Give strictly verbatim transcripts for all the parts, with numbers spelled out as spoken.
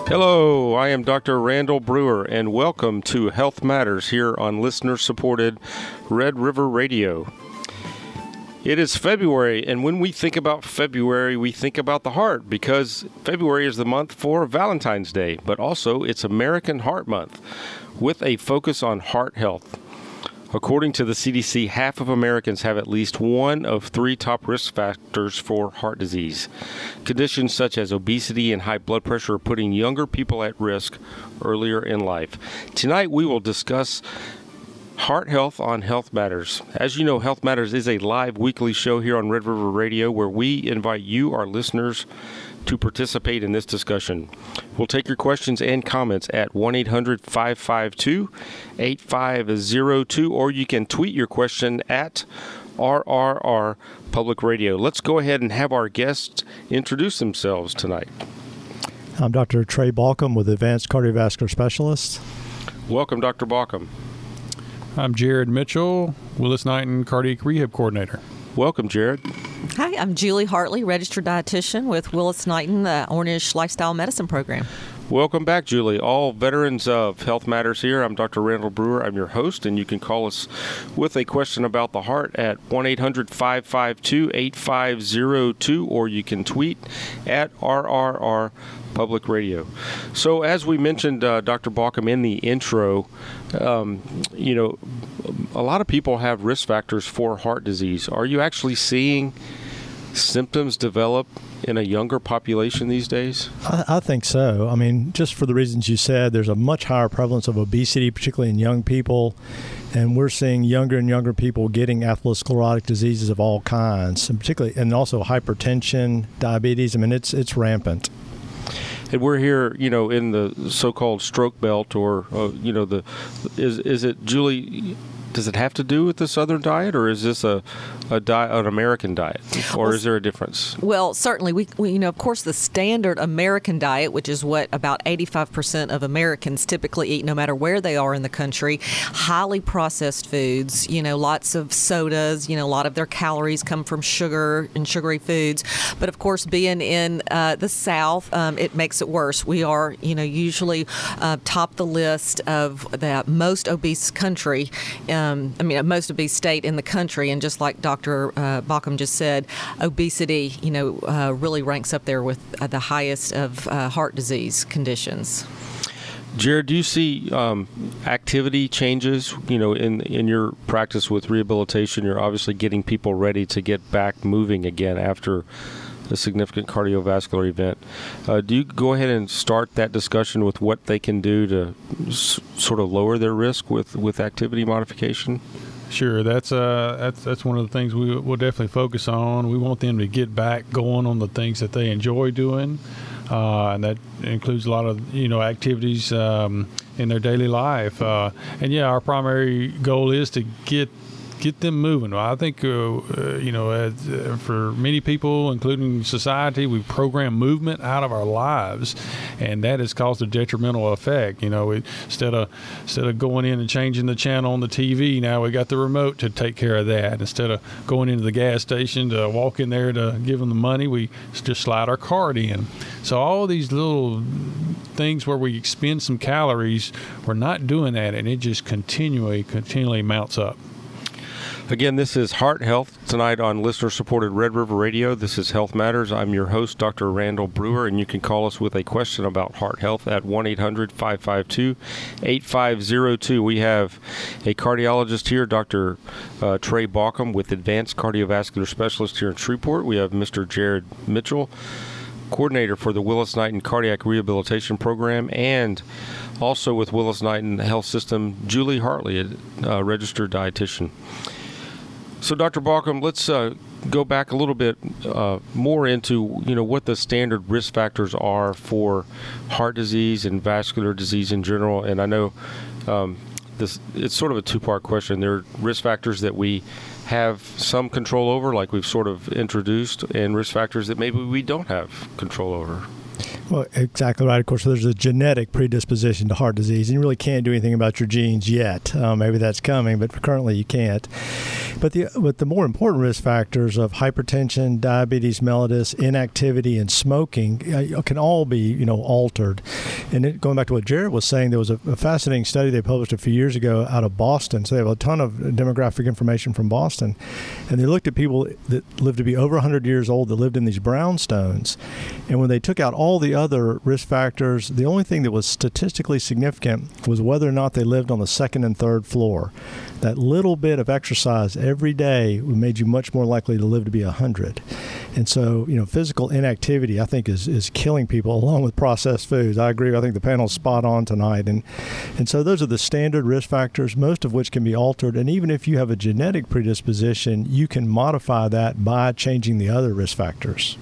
Hello, I am Doctor Randall Brewer, and welcome to Health Matters here on listener-supported Red River Radio. It is February, and when we think about February, we think about the heart, because February is the month for Valentine's Day, but also it's American Heart Month, with a focus on heart health. According to the C D C, half of Americans have at least one of three top risk factors for heart disease. Conditions such as obesity and high blood pressure are putting younger people at risk earlier in life. Tonight, we will discuss heart health on Health Matters. As you know, Health Matters is a live weekly show here on Red River Radio where we invite you, our listeners, to participate in this discussion. We'll take your questions and comments at one eight hundred five five two eight five zero two, or you can tweet your question at R R R Public Radio. Let's go ahead and have our guests introduce themselves tonight. I'm Doctor Trey Balcom with Advanced Cardiovascular Specialists. Welcome, Doctor Balcom. I'm Jared Mitchell, Willis-Knighton Cardiac Rehab Coordinator. Welcome, Jared. Hi, I'm Julie Hartley, Registered Dietitian with Willis-Knighton, the Ornish Lifestyle Medicine Program. Welcome back, Julie. All veterans of Health Matters here. I'm Doctor Randall Brewer. I'm your host, and you can call us with a question about the heart at one eight hundred five five two eight five zero two, or you can tweet at R R R Public Radio. So as we mentioned, uh, Doctor Balcom, in the intro, um, you know, a lot of people have risk factors for heart disease. Are you actually seeing symptoms develop in a younger population these days? I, I think so. I mean, just for the reasons you said, there's a much higher prevalence of obesity, particularly in young people, and we're seeing younger and younger people getting atherosclerotic diseases of all kinds, and particularly, and also hypertension, diabetes. I mean, it's it's rampant. And we're here, you know, in the so-called stroke belt, or uh, you know, the is is it, Julie? Does it have to do with the Southern diet, or is this a, a diet, an American diet, or well, is there a difference? Well, certainly, we, we, you know, of course, the standard American diet, which is what about eighty-five percent of Americans typically eat, no matter where they are in the country, highly processed foods, you know, lots of sodas, you know, a lot of their calories come from sugar and sugary foods. But of course, being in uh, the South, um, it makes it worse. We are, you know, usually uh, top the list of the most obese country. Um, Um, I mean, most obese state in the country, and just like Doctor Uh, Balcom just said, obesity, you know, uh, really ranks up there with uh, the highest of uh, heart disease conditions. Jared, do you see um, activity changes, you know, in in your practice with rehabilitation? You're obviously getting people ready to get back moving again after a significant cardiovascular event. Uh, do you go ahead and start that discussion with what they can do to s- sort of lower their risk with, with activity modification? Sure, that's uh that's that's one of the things we will definitely focus on. We want them to get back going on the things that they enjoy doing, uh, and that includes a lot of you know activities um, in their daily life. Uh, and yeah, our primary goal is to get. Get them moving. I think, uh, uh, you know, uh, for many people, including society, we program movement out of our lives, and that has caused a detrimental effect. You know, we, instead of instead of going in and changing the channel on the T V, now we got the remote to take care of that. Instead of going into the gas station to walk in there to give them the money, we just slide our card in. So all these little things where we expend some calories, we're not doing that, and it just continually, continually mounts up. Again, this is Heart Health tonight on listener-supported Red River Radio. This is Health Matters. I'm your host, Doctor Randall Brewer, and you can call us with a question about heart health at one eight hundred five five two eight five zero two. We have a cardiologist here, Doctor Uh, Trey Balcom, with Advanced Cardiovascular Specialist here in Shreveport. We have Mister Jared Mitchell, coordinator for the Willis-Knighton Cardiac Rehabilitation Program, and also with Willis-Knighton Health System, Julie Hartley, a uh, registered dietitian. So, Doctor Balcom, let's uh, go back a little bit uh, more into, you know, what the standard risk factors are for heart disease and vascular disease in general. And I know um, this it's sort of a two-part question. There are risk factors that we have some control over, like we've sort of introduced, and risk factors that maybe we don't have control over. Well, exactly right. Of course, there's a genetic predisposition to heart disease, and you really can't do anything about your genes yet. Uh, maybe that's coming, but currently you can't. But the but the more important risk factors of hypertension, diabetes mellitus, inactivity, and smoking uh, can all be, you know, altered. And it, going back to what Jared was saying, there was a, a fascinating study they published a few years ago out of Boston. So they have a ton of demographic information from Boston, and they looked at people that lived to be over one hundred years old that lived in these brownstones, and when they took out all the other risk factors, the only thing that was statistically significant was whether or not they lived on the second and third floor. That little bit of exercise every day made you much more likely to live to be one hundred. And so, you know, physical inactivity, I think, is, is killing people, along with processed foods. I agree. I think the panel's spot on tonight. And and so those are the standard risk factors, most of which can be altered. And even if you have a genetic predisposition, you can modify that by changing the other risk factors.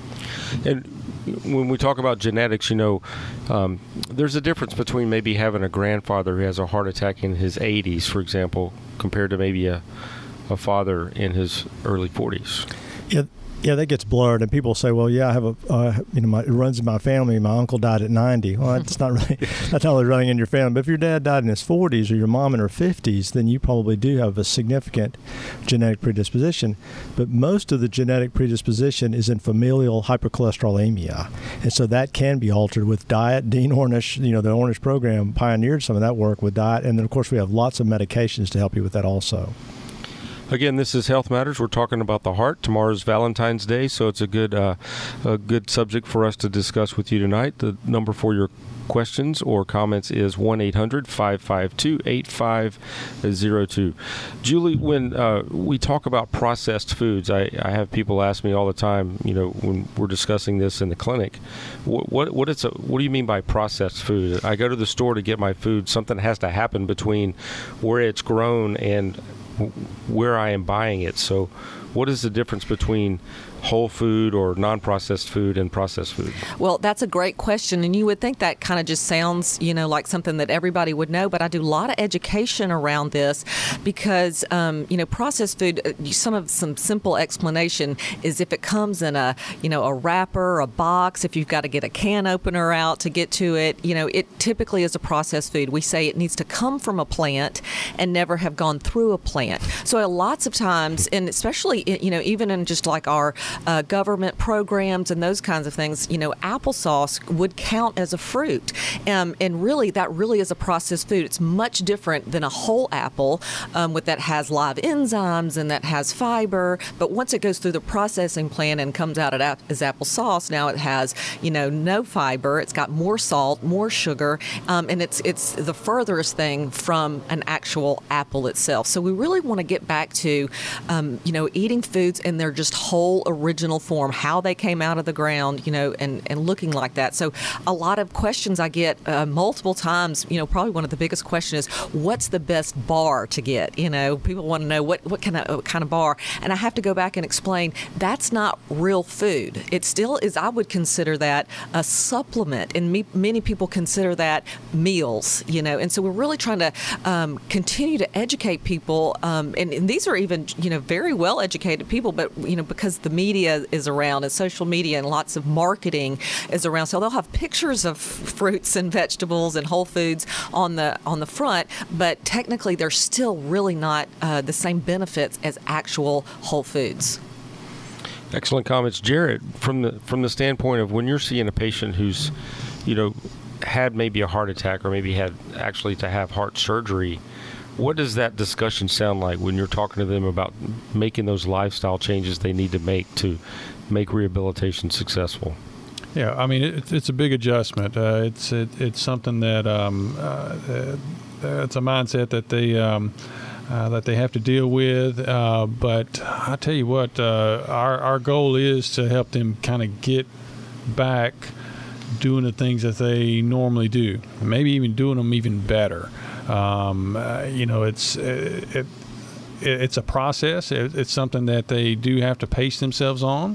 And when we talk about genetics, you know, um, there's a difference between maybe having a grandfather who has a heart attack in his eighties, for example, compared to maybe a, a father in his early forties. Yeah. Yeah, that gets blurred, and people say, "Well, yeah, I have a, uh, you know, my, it runs in my family. My uncle died at ninety." Well, that's not really, that's not really running in your family. But if your dad died in his forties or your mom in her fifties, then you probably do have a significant genetic predisposition. But most of the genetic predisposition is in familial hypercholesterolemia, and so that can be altered with diet. Dean Ornish, you know, the Ornish program pioneered some of that work with diet, and then of course we have lots of medications to help you with that also. Again, this is Health Matters. We're talking about the heart. Tomorrow's Valentine's Day, so it's a good uh, a good subject for us to discuss with you tonight. The number for your questions or comments is one eight hundred five five two eight five zero two. Julie, when uh, we talk about processed foods, I, I have people ask me all the time, you know, when we're discussing this in the clinic, what what what, it's a, what do you mean by processed food? I go to the store to get my food. Something has to happen between where it's grown and where I am buying it. So what is the difference between whole food or non-processed food and processed food? Well, that's a great question, and you would think that kind of just sounds, you know, like something that everybody would know, but I do a lot of education around this because, um, you know, processed food, some of some simple explanation is if it comes in a, you know, a wrapper, a box, if you've got to get a can opener out to get to it, you know, it typically is a processed food. We say it needs to come from a plant and never have gone through a plant. So lots of times, and especially, you know, even in just like our Uh, government programs and those kinds of things, you know, applesauce would count as a fruit. Um, and really, that really is a processed food. It's much different than a whole apple um, with that has live enzymes and that has fiber. But once it goes through the processing plant and comes out as applesauce, now it has, you know, no fiber. It's got more salt, more sugar, um, and it's it's the furthest thing from an actual apple itself. So we really want to get back to, um, you know, eating foods in their just whole original form, how they came out of the ground, you know, and, and looking like that. So a lot of questions I get uh, multiple times, you know, probably one of the biggest questions is, what's the best bar to get? You know, people want to know what, what, kind of, what kind of bar. And I have to go back and explain, that's not real food. It still is, I would consider that a supplement. And me, many people consider that meals, you know. And so we're really trying to um, continue to educate people. Um, and, and these are even, you know, very well educated people, but, you know, because the media is around and social media and lots of marketing is around, so they'll have pictures of fruits and vegetables and whole foods on the on the front, but technically they're still really not uh, the same benefits as actual whole foods. Excellent comments, Jared. From the from the standpoint of when you're seeing a patient who's, you know, had maybe a heart attack or maybe had actually to have heart surgery, what does that discussion sound like when you're talking to them about making those lifestyle changes they need to make to make rehabilitation successful? Yeah, I mean, it, it's a big adjustment. Uh, it's it, it's something that um, uh, it's a mindset that they um, uh, that they have to deal with. Uh, but I tell you what, uh, our our goal is to help them kind of get back doing the things that they normally do, maybe even doing them even better. Um, uh, you know, it's it, it, it's a process. It, it's something that they do have to pace themselves on.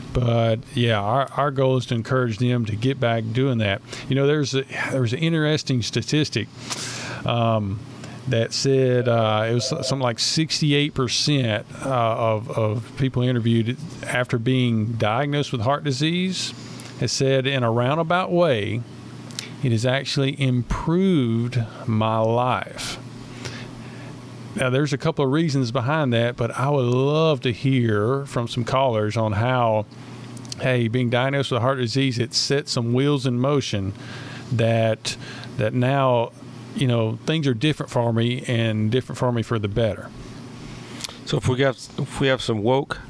But yeah, our, our goal is to encourage them to get back doing that. You know, there's a, there was an interesting statistic um, that said uh, it was something like sixty-eight percent uh, of of people interviewed after being diagnosed with heart disease has said in a roundabout way, it has actually improved my life. Now, there's a couple of reasons behind that, but I would love to hear from some callers on how, hey, being diagnosed with heart disease, it set some wheels in motion that that now, you know, things are different for me and different for me for the better. So if we got if we have some woke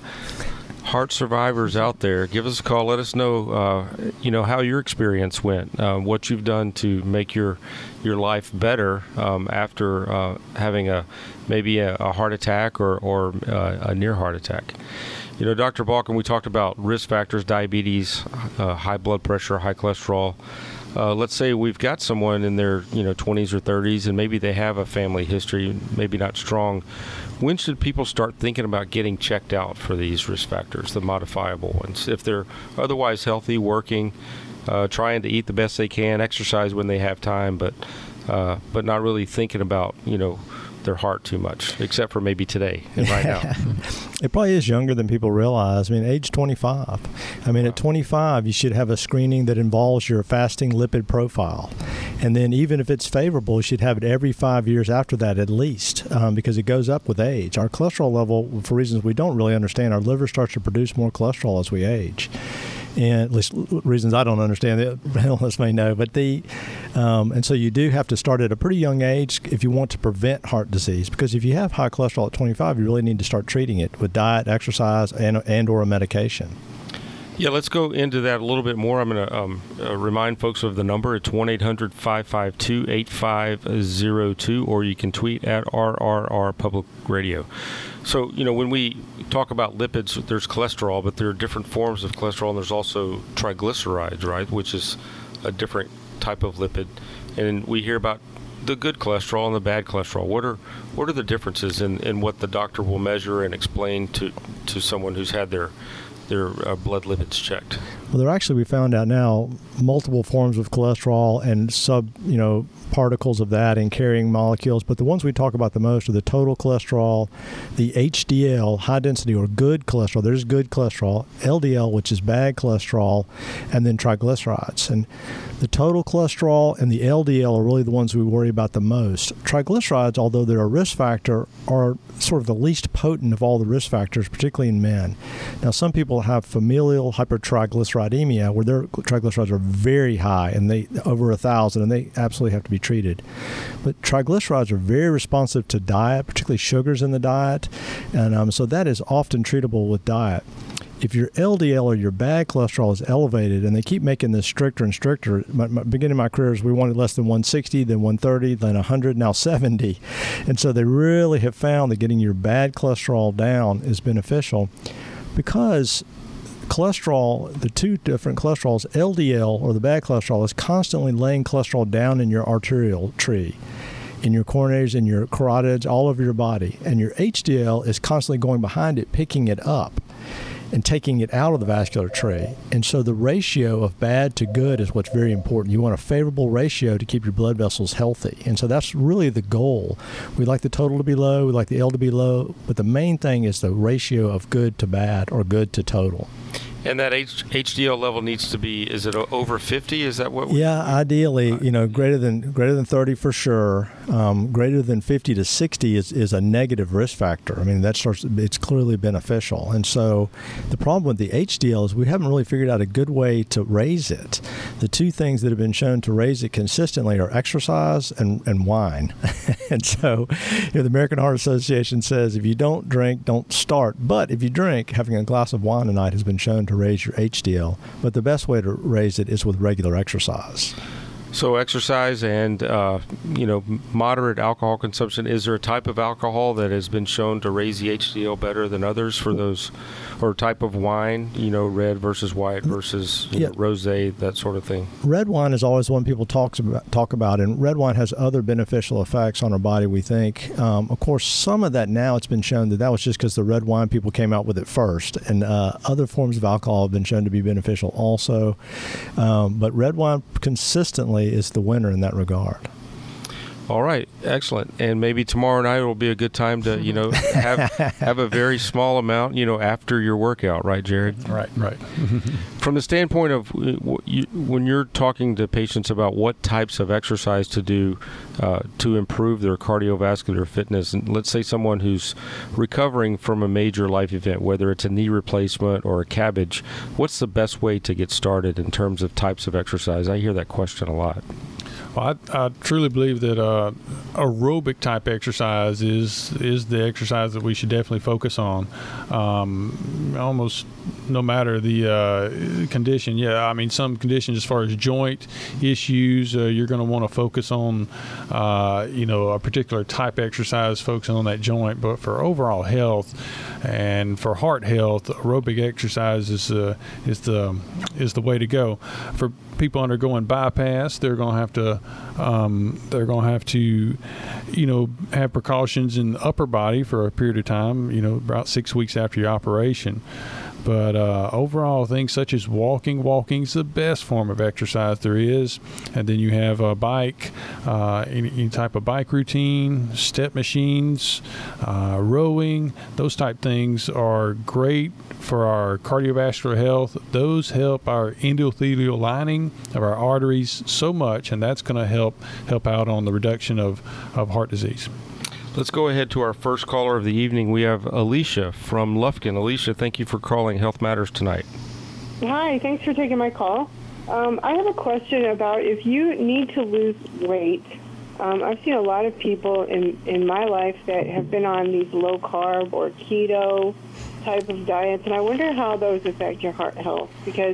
heart survivors out there, give us a call. Let us know, uh, you know, how your experience went, uh, what you've done to make your your life better um, after uh, having a maybe a, a heart attack or or uh, a near heart attack. You know, Doctor Balkin, we talked about risk factors, diabetes, uh, high blood pressure, high cholesterol. Uh, let's say we've got someone in their, you know, twenties or thirties, and maybe they have a family history, maybe not strong. When should people start thinking about getting checked out for these risk factors, the modifiable ones? If they're otherwise healthy, working, uh, trying to eat the best they can, exercise when they have time, but uh, but not really thinking about, you know, their heart too much, except for maybe today and right now. It probably is younger than people realize. I mean, age twenty-five. I mean, wow. At twenty-five, you should have a screening that involves your fasting lipid profile. And then even if it's favorable, you should have it every five years after that at least, um, because it goes up with age. Our cholesterol level, for reasons we don't really understand, our liver starts to produce more cholesterol as we age. And at least reasons I don't understand, the analysts may know. But the um, and so you do have to start at a pretty young age if you want to prevent heart disease. Because if you have high cholesterol at twenty-five, you really need to start treating it with diet, exercise, and and or a medication. Yeah, let's go into that a little bit more. I'm going to um, uh, remind folks of the number. It's one eight hundred five five two eight five zero two, or you can tweet at R R R Public Radio. So, you know, when we talk about lipids, there's cholesterol, but there are different forms of cholesterol, and there's also triglycerides, right, which is a different type of lipid. And we hear about the good cholesterol and the bad cholesterol. What are what are the differences in, in what the doctor will measure and explain to, to someone who's had their their uh, blood lipids checked? Well, there actually, we found out now, multiple forms of cholesterol and sub, you know, particles of that and carrying molecules. But the ones we talk about the most are the total cholesterol, the H D L, high density or good cholesterol. There's good cholesterol, L D L, which is bad cholesterol, and then triglycerides. And the total cholesterol and the L D L are really the ones we worry about the most. Triglycerides, although they're a risk factor, are sort of the least potent of all the risk factors, particularly in men. Now, some people have familial hypertriglyceridemia, where their triglycerides are very high, and they over a thousand, and they absolutely have to be treated. But triglycerides are very responsive to diet, particularly sugars in the diet, and um, so that is often treatable with diet. If your L D L or your bad cholesterol is elevated, and they keep making this stricter and stricter, my, my, beginning of my career is we wanted less than one sixty, then one thirty, then one hundred, now seventy. And so they really have found that getting your bad cholesterol down is beneficial, because cholesterol, the two different cholesterols, L D L or the bad cholesterol, is constantly laying cholesterol down in your arterial tree, in your coronaries, in your carotids, all over your body. And your H D L is constantly going behind it, picking it up and taking it out of the vascular tree. And so the ratio of bad to good is what's very important. You want a favorable ratio to keep your blood vessels healthy. And so that's really the goal. We like the total to be low, we like the L to be low, but the main thing is the ratio of good to bad or good to total. And that H- HDL level needs to be, is it over fifty? Is that what we Yeah, ideally, you know, greater than greater than thirty for sure. Um, greater than fifty to sixty is, is a negative risk factor. I mean, that starts, it's clearly beneficial. And so the problem with the H D L is we haven't really figured out a good way to raise it. The two things that have been shown to raise it consistently are exercise and, and wine. And so, you know, the American Heart Association says if you don't drink, don't start. But if you drink, having a glass of wine a night has been shown to raise your H D L, but the best way to raise it is with regular exercise. So exercise and, uh, you know, moderate alcohol consumption. Is there a type of alcohol that has been shown to raise the H D L better than others for those, or type of wine, you know, red versus white versus you yeah. know, rosé, that sort of thing? Red wine is always one people talks about, talk about, and red wine has other beneficial effects on our body, we think. Um, of course, some of that now it's been shown that that was just because the red wine people came out with it first, and uh, other forms of alcohol have been shown to be beneficial also. Um, but red wine consistently is the winner in that regard. All right, excellent. And maybe tomorrow night will be a good time to, you know, have have a very small amount, you know, after your workout, right, Jared? Right, right. From the standpoint of you, when you're talking to patients about what types of exercise to do uh, to improve their cardiovascular fitness, and let's say someone who's recovering from a major life event, whether it's a knee replacement or a cabbage, what's the best way to get started in terms of types of exercise? I hear that question a lot. Well, I, I truly believe that uh, aerobic type exercise is is the exercise that we should definitely focus on. Um, almost no matter the uh, condition. Yeah, I mean, some conditions as far as joint issues, uh, you're going to want to focus on, uh, you know, a particular type exercise, focusing on that joint. But for overall health and for heart health, aerobic exercise is uh, is the is the way to go. For people undergoing bypass, they're going to have to um, they're going to have to, you know, have precautions in the upper body for a period of time, you know, about six weeks after your operation. But uh, overall, things such as walking, walking is the best form of exercise there is. And then you have a bike, uh, any, any type of bike routine, step machines, uh, rowing. Those type things are great for our cardiovascular health. Those help our endothelial lining of our arteries so much, and that's going to help help out on the reduction of, of heart disease. Let's go ahead to our first caller of the evening. We have Alicia from Lufkin. Alicia, thank you for calling Health Matters tonight. Hi, thanks for taking my call. Um, I have a question about if you need to lose weight. Um, I've seen a lot of people in, in my life that have been on these low-carb or keto type of diets, and I wonder how those affect your heart health because,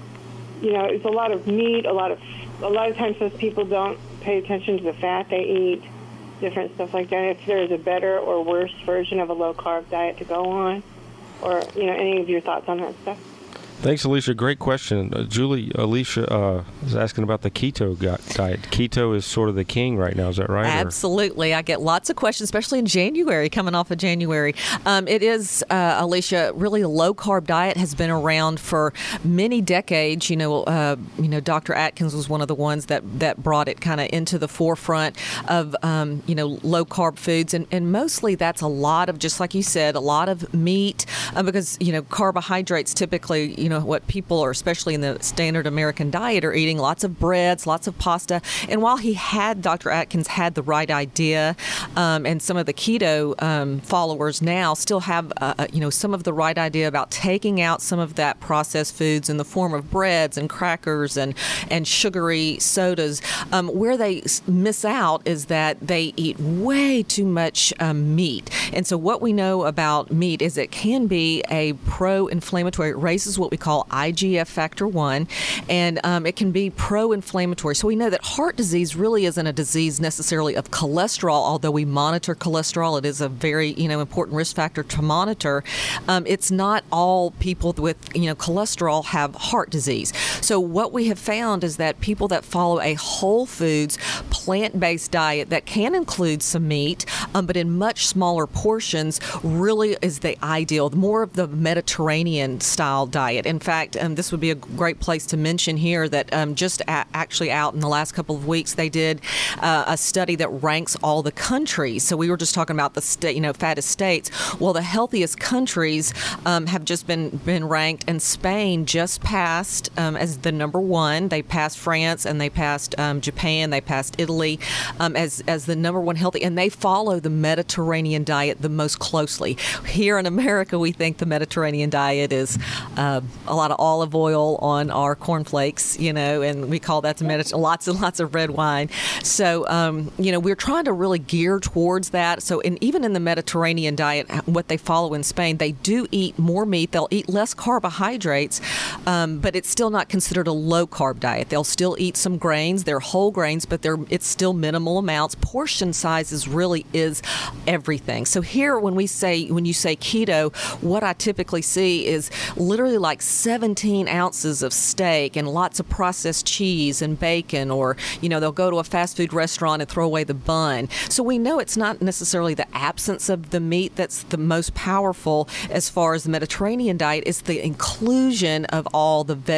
you know, it's a lot of meat, a lot of, a lot of times those people don't pay attention to the fat they eat, different stuff like that. If there is a better or worse version of a low-carb diet to go on, or, you know, any of your thoughts on that stuff? Thanks, Alicia. Great question. Uh, Julie, Alicia uh, is asking about the keto diet. Keto is sort of the king right now. Is that right? Absolutely. Or? I get lots of questions, especially in January, coming off of January. Um, it is, uh, Alicia, really a low-carb diet has been around for many decades. You know, uh, you know, Doctor Atkins was one of the ones that, that brought it kind of into the forefront of, um, you know, low-carb foods. And, and mostly that's a lot of, just like you said, a lot of meat uh, because, you know, carbohydrates typically, you know, what people are, especially in the standard American diet, are eating lots of breads, lots of pasta. And while he had, Doctor Atkins had the right idea, um, and some of the keto um, followers now still have, uh, you know, some of the right idea about taking out some of that processed foods in the form of breads and crackers and, and sugary sodas. Um, where they miss out is that they eat way too much um, meat. And so what we know about meat is it can be a pro-inflammatory. It raises what we call I G F factor one, and um, it can be pro-inflammatory. So we know that heart disease really isn't a disease necessarily of cholesterol, although we monitor cholesterol. It is a very, you know, important risk factor to monitor. Um, it's not all people with, you know, cholesterol have heart disease. So what we have found is that people that follow a whole foods, plant-based diet that can include some meat, um, but in much smaller portions, really is the ideal, more of the Mediterranean style diet. In fact, um, this would be a great place to mention here that um, just a- actually out in the last couple of weeks, they did uh, a study that ranks all the countries. So we were just talking about the state, you know, fattest states. Well, the healthiest countries um, have just been, been ranked, and Spain just passed um, as the number one. They passed France, and they passed um, Japan, they passed Italy um, as, as the number one healthy, and they follow the Mediterranean diet the most closely. Here in America, we think the Mediterranean diet is uh, a lot of olive oil on our cornflakes, you know, and we call that the Mediterranean, lots and lots of red wine. So, um, you know, we're trying to really gear towards that. So, and even in the Mediterranean diet, what they follow in Spain, they do eat more meat. They'll eat less carbohydrates, um, but it's still not considered a low-carb diet. They'll still eat some grains. They're whole grains, but they're it's still minimal amounts. Portion sizes really is everything. So here, when we say, when you say keto, what I typically see is literally like seventeen ounces of steak and lots of processed cheese and bacon, or, you know, they'll go to a fast food restaurant and throw away the bun. So we know it's not necessarily the absence of the meat that's the most powerful as far as the Mediterranean diet. It's the inclusion of all the vegetables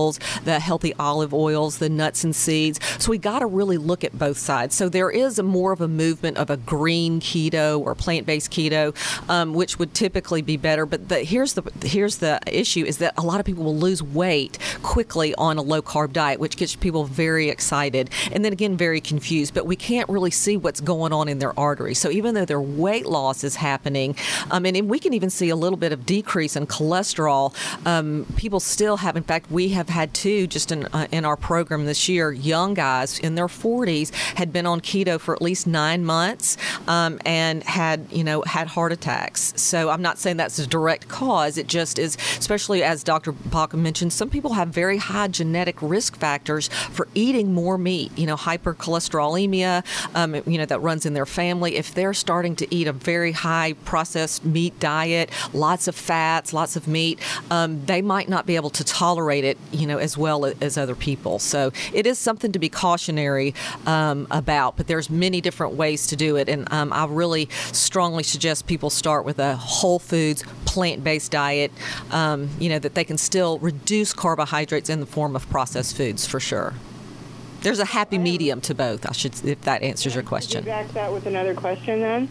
oils, the healthy olive oils, the nuts and seeds. So we got to really look at both sides. So there is a more of a movement of a green keto or plant-based keto, um, which would typically be better. But the, here's the here's the issue is that a lot of people will lose weight quickly on a low-carb diet, which gets people very excited and then again very confused. But we can't really see what's going on in their arteries. So even though their weight loss is happening, um, and, and we can even see a little bit of decrease in cholesterol, um, people still have. In fact, we have had two just in uh, in our program this year. Young guys in their forties had been on keto for at least nine months um, and had you know had heart attacks. So I'm not saying that's a direct cause. It just is, especially as Doctor Baucom mentioned, some people have very high genetic risk factors for eating more meat. You know, hypercholesterolemia, um, you know, that runs in their family. If they're starting to eat a very high processed meat diet, lots of fats, lots of meat, um, they might not be able to tolerate it, you know, as well as other people. So it is something to be cautionary um, about, but there's many different ways to do it. And um, I really strongly suggest people start with a whole foods, plant-based diet, um, you know, that they can still reduce carbohydrates in the form of processed foods for sure. There's a happy medium to both, I should, if that answers your question. Back that with another question then.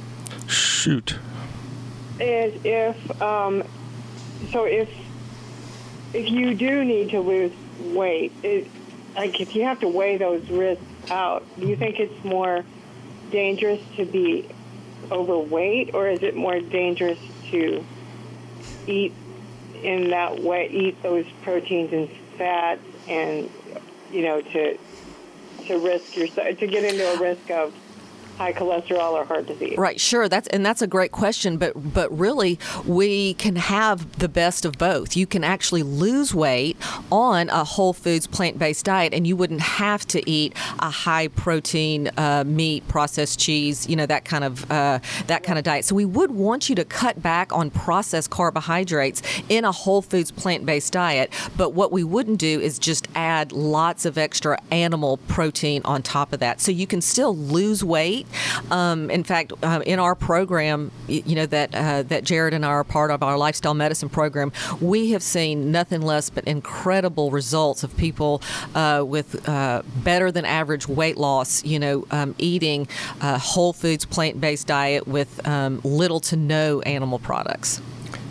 Shoot. Is if, um, so if, if you do need to lose weight, it, like if you have to weigh those risks out, do you think it's more dangerous to be overweight, or is it more dangerous to eat in that way, eat those proteins and fats, and you know to to risk your to get into a risk of high cholesterol or heart disease? Right, sure. That's and that's a great question, but but really we can have the best of both. You can actually lose weight on a whole foods plant-based diet, and you wouldn't have to eat a high protein uh, meat, processed cheese, you know, that kind of uh, that kind of diet. So we would want you to cut back on processed carbohydrates in a whole foods plant-based diet, but what we wouldn't do is just add lots of extra animal protein on top of that. So you can still lose weight. Um, in fact, uh, in our program, you know, that uh, that Jared and I are part of, our lifestyle medicine program, we have seen nothing less but incredible results of people uh, with uh, better than average weight loss, you know, um, eating a whole foods plant-based diet with um, little to no animal products.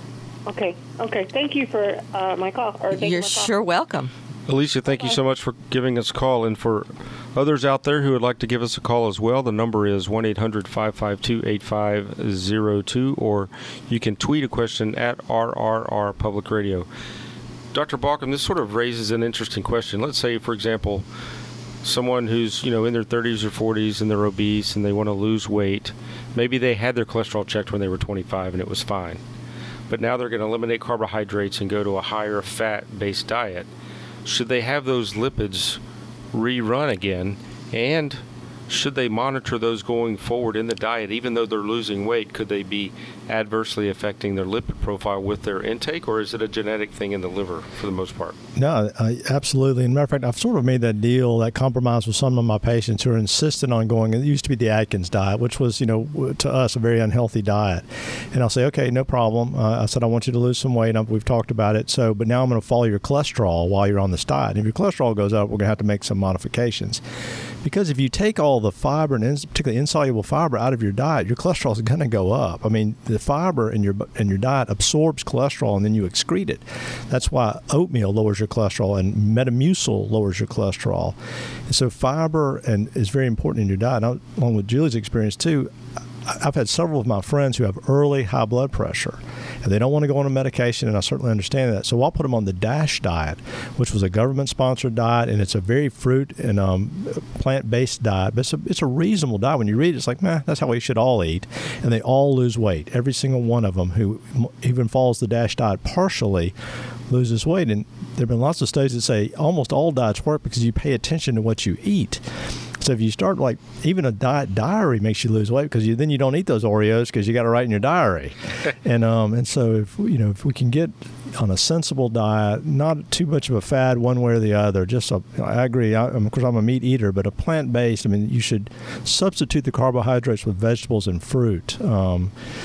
Okay. Okay. Thank you for uh, my call. Or thank You're you my call. sure welcome. Alicia, thank you so much for giving us a call. And for others out there who would like to give us a call as well, the number is one eight hundred five five two eight five zero two, or you can tweet a question at R R R Public Radio. Doctor Baucom, this sort of raises an interesting question. Let's say, for example, someone who's, you know, in their thirties or forties and they're obese and they want to lose weight. Maybe they had their cholesterol checked when they were twenty-five and it was fine. But now they're going to eliminate carbohydrates and go to a higher fat-based diet. Should they have those lipids rerun again, and should they monitor those going forward in the diet? Even though they're losing weight, could they be adversely affecting their lipid profile with their intake, or is it a genetic thing in the liver for the most part? No, I, absolutely. And matter of fact, I've sort of made that deal, that compromise with some of my patients who are insistent on going. It used to be the Atkins diet, which was, you know, to us a very unhealthy diet. And I'll say, okay, no problem. Uh, I said, I want you to lose some weight. We've talked about it. So, but now I'm going to follow your cholesterol while you're on this diet. And if your cholesterol goes up, we're going to have to make some modifications. Because if you take all the fiber, and particularly insoluble fiber, out of your diet, your cholesterol is going to go up. I mean, the fiber in your in your diet absorbs cholesterol, and then you excrete it. That's why oatmeal lowers your cholesterol, and Metamucil lowers your cholesterol. And so fiber and is very important in your diet. Now, along with Julie's experience too, I've had several of my friends who have early high blood pressure, and they don't want to go on a medication, and I certainly understand that. So I'll put them on the DASH diet, which was a government-sponsored diet, and it's a very fruit and um, plant-based diet. But it's a, it's a reasonable diet. When you read it, it's like, man, that's how we should all eat. And they all lose weight. Every single one of them who even follows the DASH diet partially loses weight. And there have been lots of studies that say almost all diets work because you pay attention to what you eat. So if you start, like, even a diet diary makes you lose weight because you, then you don't eat those Oreos because you got to write in your diary. and um, and so if you know if we can get on a sensible diet, not too much of a fad one way or the other. Just a, I agree. I, of course, I'm a meat eater, but a plant based. I mean, you should substitute the carbohydrates with vegetables and fruit. Um,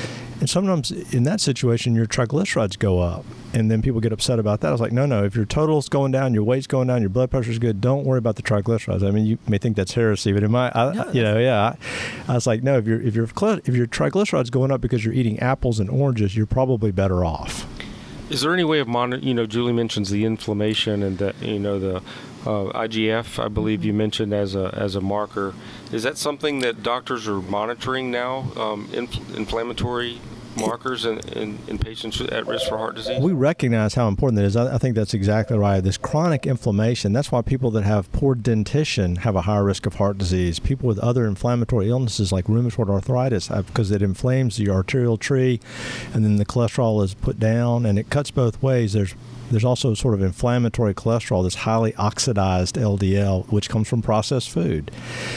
And sometimes in that situation, your triglycerides go up. And then people get upset about that. I was like, no, no, if your total's going down, your weight's going down, your blood pressure's good, don't worry about the triglycerides. I mean, you may think that's heresy, but in my, I, no, you know, yeah, I, I was like, no, if your if your if your triglycerides going up because you're eating apples and oranges, you're probably better off. Is there any way of monitoring? You know, Julie mentions the inflammation and that, you know, the uh, I G F, I believe you mentioned as a as a marker. Is that something that doctors are monitoring now? Um, inf- inflammatory markers in, in, in patients at risk for heart disease? We recognize how important that is. I, I think that's exactly right. This chronic inflammation, that's why people that have poor dentition have a higher risk of heart disease. People with other inflammatory illnesses like rheumatoid arthritis, have, because it inflames the arterial tree, and then the cholesterol is put down, and it cuts both ways. There's There's also sort of inflammatory cholesterol, this highly oxidized L D L, which comes from processed food.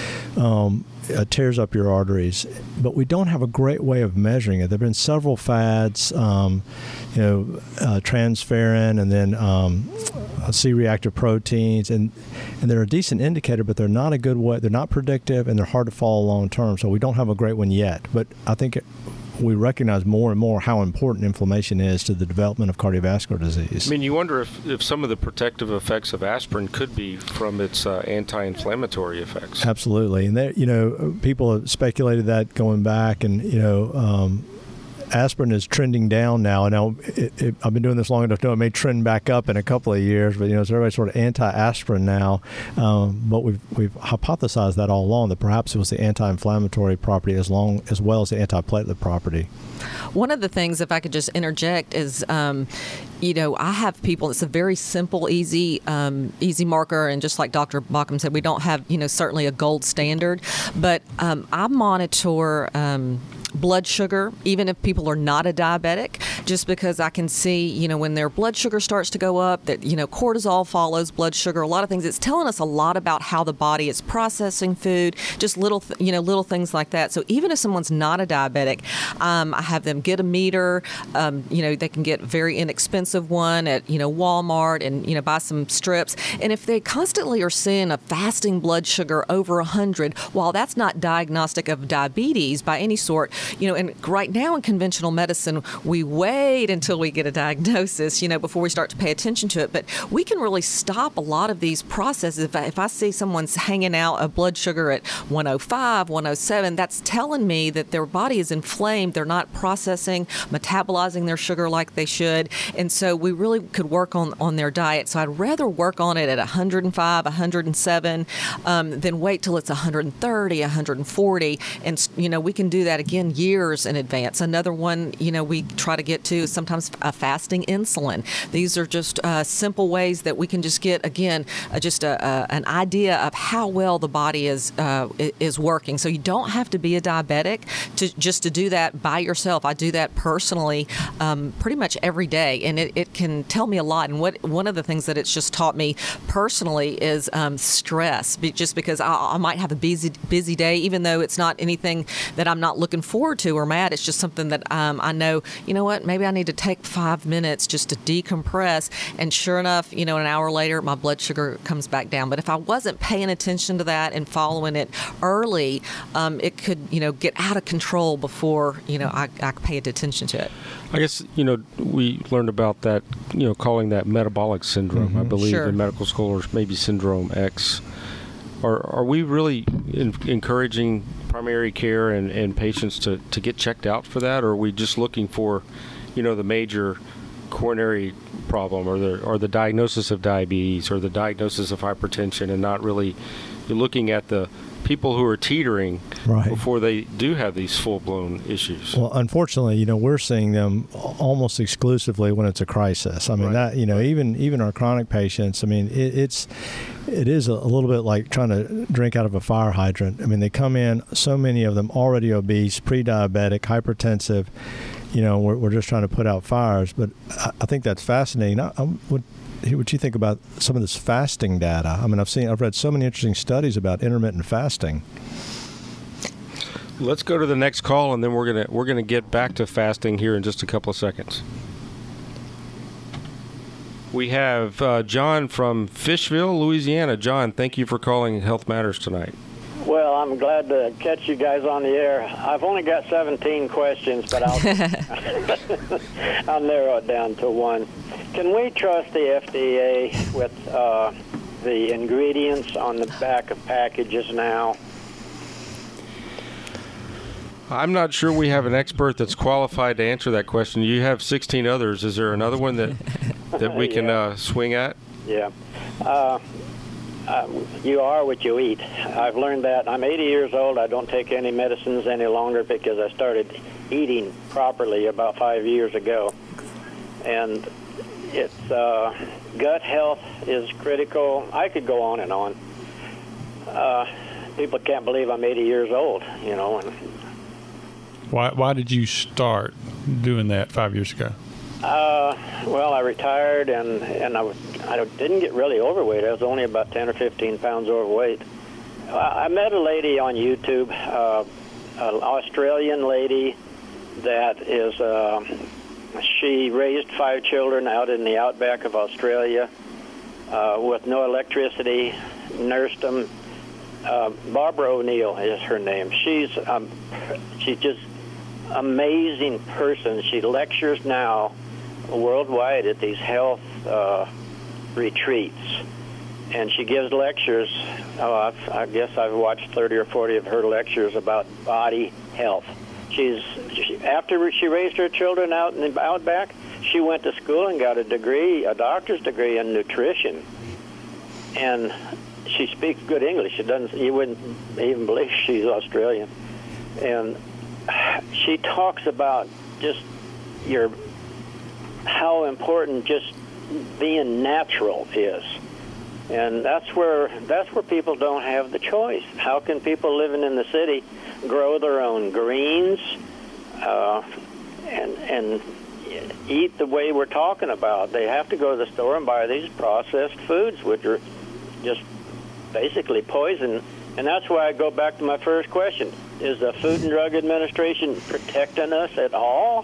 Um, it tears up your arteries, but we don't have a great way of measuring it. There have been several fads, um, you know, uh, transferrin and then um, C-reactive proteins, and and they're a decent indicator, but they're not a good way. They're not predictive, and they're hard to follow long term. So we don't have a great one yet. But I think it, we recognize more and more how important inflammation is to the development of cardiovascular disease. I mean, you wonder if, if some of the protective effects of aspirin could be from its uh, anti-inflammatory effects. Absolutely. And, there, you know, people have speculated that going back, and, you know, um, aspirin is trending down now. And now it, it, I've been doing this long enough to know it may trend back up in a couple of years, but, you know, it's everybody's sort of anti-aspirin now. Um, but we've we've hypothesized that all along, that perhaps it was the anti-inflammatory property as long as well as the antiplatelet property. One of the things, if I could just interject, is, um, you know, I have people, it's a very simple, easy, um, easy marker. And just like Doctor Baucom said, we don't have, you know, certainly a gold standard, but um, I monitor um, blood sugar, even if people are not a diabetic, just because I can see, you know, when their blood sugar starts to go up, that, you know, cortisol follows blood sugar, a lot of things. It's telling us a lot about how the body is processing food, just little, th- you know, little things like that. So even if someone's not a diabetic, um, I have them get a meter. Um, you know, they can get a very inexpensive one at, you know, Walmart, and, you know, buy some strips. And if they constantly are seeing a fasting blood sugar over one hundred, while that's not diagnostic of diabetes by any sort, you know, and right now in conventional medicine, we wait until we get a diagnosis, you know, before we start to pay attention to it. But we can really stop a lot of these processes. If I, if I see someone's hanging out a blood sugar at one oh five, one oh seven, that's telling me that their body is inflamed. They're not processing, metabolizing their sugar like they should. And so we really could work on, on their diet. So I'd rather work on it at one oh five, one oh seven, um, than wait till it's one thirty, one forty. And, you know, we can do that again years in advance. Another one, you know, we try to get to is sometimes a fasting insulin. These are just uh, simple ways that we can just get, again, uh, just a, a, an idea of how well the body is uh, is working. So you don't have to be a diabetic to just to do that by yourself. I do that personally um, pretty much every day, and it, it can tell me a lot. And what one of the things that it's just taught me personally is um, stress, be, just because I, I might have a busy busy day, even though it's not anything that I'm not looking forward to or mad. It's just something that um, I know, you know what, maybe I need to take five minutes just to decompress. And sure enough, you know, an hour later, my blood sugar comes back down. But if I wasn't paying attention to that and following it early, um, it could, you know, get out of control before, you know, I, I paid attention to it. I guess, you know, we learned about that, you know, calling that metabolic syndrome, mm-hmm. I believe, sure. in medical school, or maybe syndrome X. Are, are we really in, encouraging primary care and, and patients to, to get checked out for that, or are we just looking for, you know, the major coronary problem, or the or the diagnosis of diabetes, or the diagnosis of hypertension, and not really you're looking at the people who are teetering right. before they do have these full-blown issues? Well, unfortunately, you know, we're seeing them almost exclusively when it's a crisis. I mean, right. that, you know, even even our chronic patients, I mean, it, it's it is a, a little bit like trying to drink out of a fire hydrant. I mean, they come in, so many of them already obese, pre-diabetic, hypertensive. You know, we're, we're just trying to put out fires. But I, I think that's fascinating. I, I would, what you think about some of this fasting data? I mean, I've seen, I've read so many interesting studies about intermittent fasting. Let's go to the next call, and then we're gonna we're gonna get back to fasting here in just a couple of seconds. We have uh, John from Fishville, Louisiana. John, thank you for calling Health Matters tonight. Well, I'm glad to catch you guys on the air. I've only got seventeen questions, but I'll I'll narrow it down to one. Can we trust the F D A with uh, the ingredients on the back of packages now? I'm not sure we have an expert that's qualified to answer that question. You have sixteen others. Is there another one that that we can Yeah. uh, swing at? Yeah. Uh, uh, you are what you eat. I've learned that. I'm eighty years old. I don't take any medicines any longer because I started eating properly about five years ago. And it's uh, gut health is critical. I could go on and on. Uh, people can't believe I'm eighty years old, you know. And, Why why did you start doing that five years ago? Uh, well, I retired, and, and I, was, I didn't get really overweight. I was only about ten or fifteen pounds overweight. I, I met a lady on YouTube, uh, an Australian lady that is, uh, she raised five children out in the outback of Australia uh, with no electricity, nursed them. Uh, Barbara O'Neill is her name. She's, um, she's just amazing person. She lectures now worldwide at these health uh, retreats, and she gives lectures. Oh, I've, I guess I've watched thirty or forty of her lectures about body health. She's she, after she raised her children out in the outback, she went to school and got a degree, a doctor's degree in nutrition, and she speaks good English. She doesn't. You wouldn't even believe she's Australian, and she talks about just your how important just being natural is, and that's where that's where people don't have the choice. How can people living in the city grow their own greens uh, and and eat the way we're talking about? They have to go to the store and buy these processed foods, which are just basically poison. And that's why I go back to my first question. Is the Food and Drug Administration protecting us at all?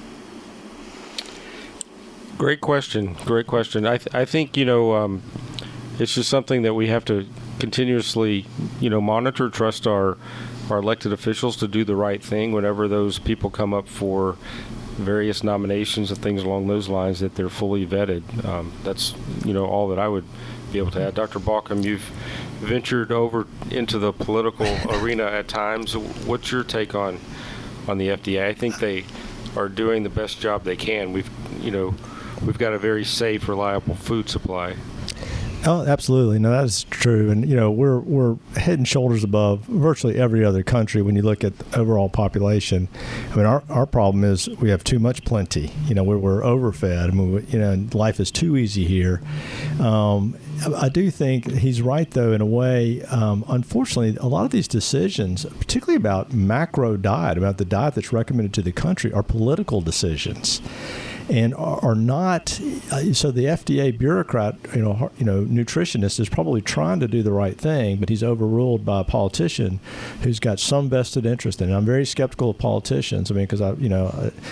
Great question. Great question. I th- I think, you know, um, it's just something that we have to continuously, you know, monitor, trust our, our elected officials to do the right thing whenever those people come up for various nominations and things along those lines, that they're fully vetted. Um, that's, you know, all that I would be able to add. Doctor Baucom, you've ventured over into the political arena at times. What's your take on on the F D A? I think they are doing the best job they can. We've, you know, we've got a very safe, reliable food supply. Oh, absolutely. No, that is true. And, you know, we're we're head and shoulders above virtually every other country when you look at the overall population. I mean, our, our problem is we have too much plenty. You know, we're, we're overfed. I mean, we, you know, life is too easy here. Um, I do think he's right, though, in a way. Um, unfortunately, a lot of these decisions, particularly about macro diet, about the diet that's recommended to the country, are political decisions. And are not uh, so the F D A bureaucrat, you know, you know, nutritionist is probably trying to do the right thing, but he's overruled by a politician who's got some vested interest in it. I'm very skeptical of politicians. I mean, because I, you know,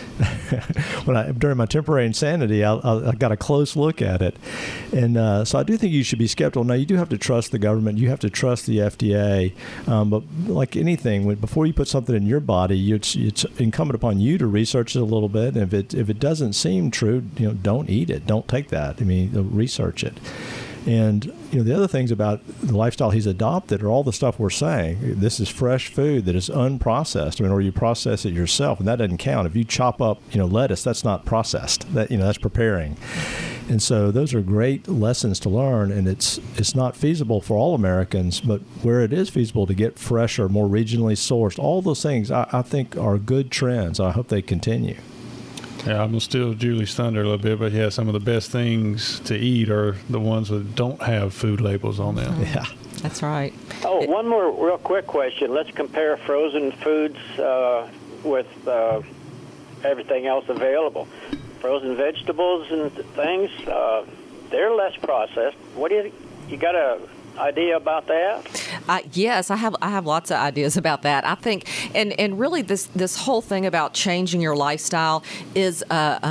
when I during my temporary insanity, I, I, I got a close look at it, and uh, so I do think you should be skeptical. Now, you do have to trust the government. You have to trust the F D A, um, but like anything, when, before you put something in your body, it's it's incumbent upon you to research it a little bit. And if it if it doesn't seem true, you know, don't eat it. Don't take that. I mean, research it. And, you know, the other things about the lifestyle he's adopted are all the stuff we're saying. This is fresh food that is unprocessed. I mean, or you process it yourself, and that doesn't count. If you chop up, you know, lettuce, that's not processed. That, you know, that's preparing. And so those are great lessons to learn, and it's it's not feasible for all Americans, but where it is feasible to get fresher, more regionally sourced, all those things I, I think are good trends. I hope they continue. Yeah, I'm going to steal Julie's thunder a little bit, but yeah, some of the best things to eat are the ones that don't have food labels on them. Yeah. That's right. Oh, one more real quick question. Let's compare frozen foods uh, with uh, everything else available. Frozen vegetables and things, uh, they're less processed. What do you, you got a idea about that? Uh, yes, I have. I have lots of ideas about that. I think, and and really, this this whole thing about changing your lifestyle is uh, um,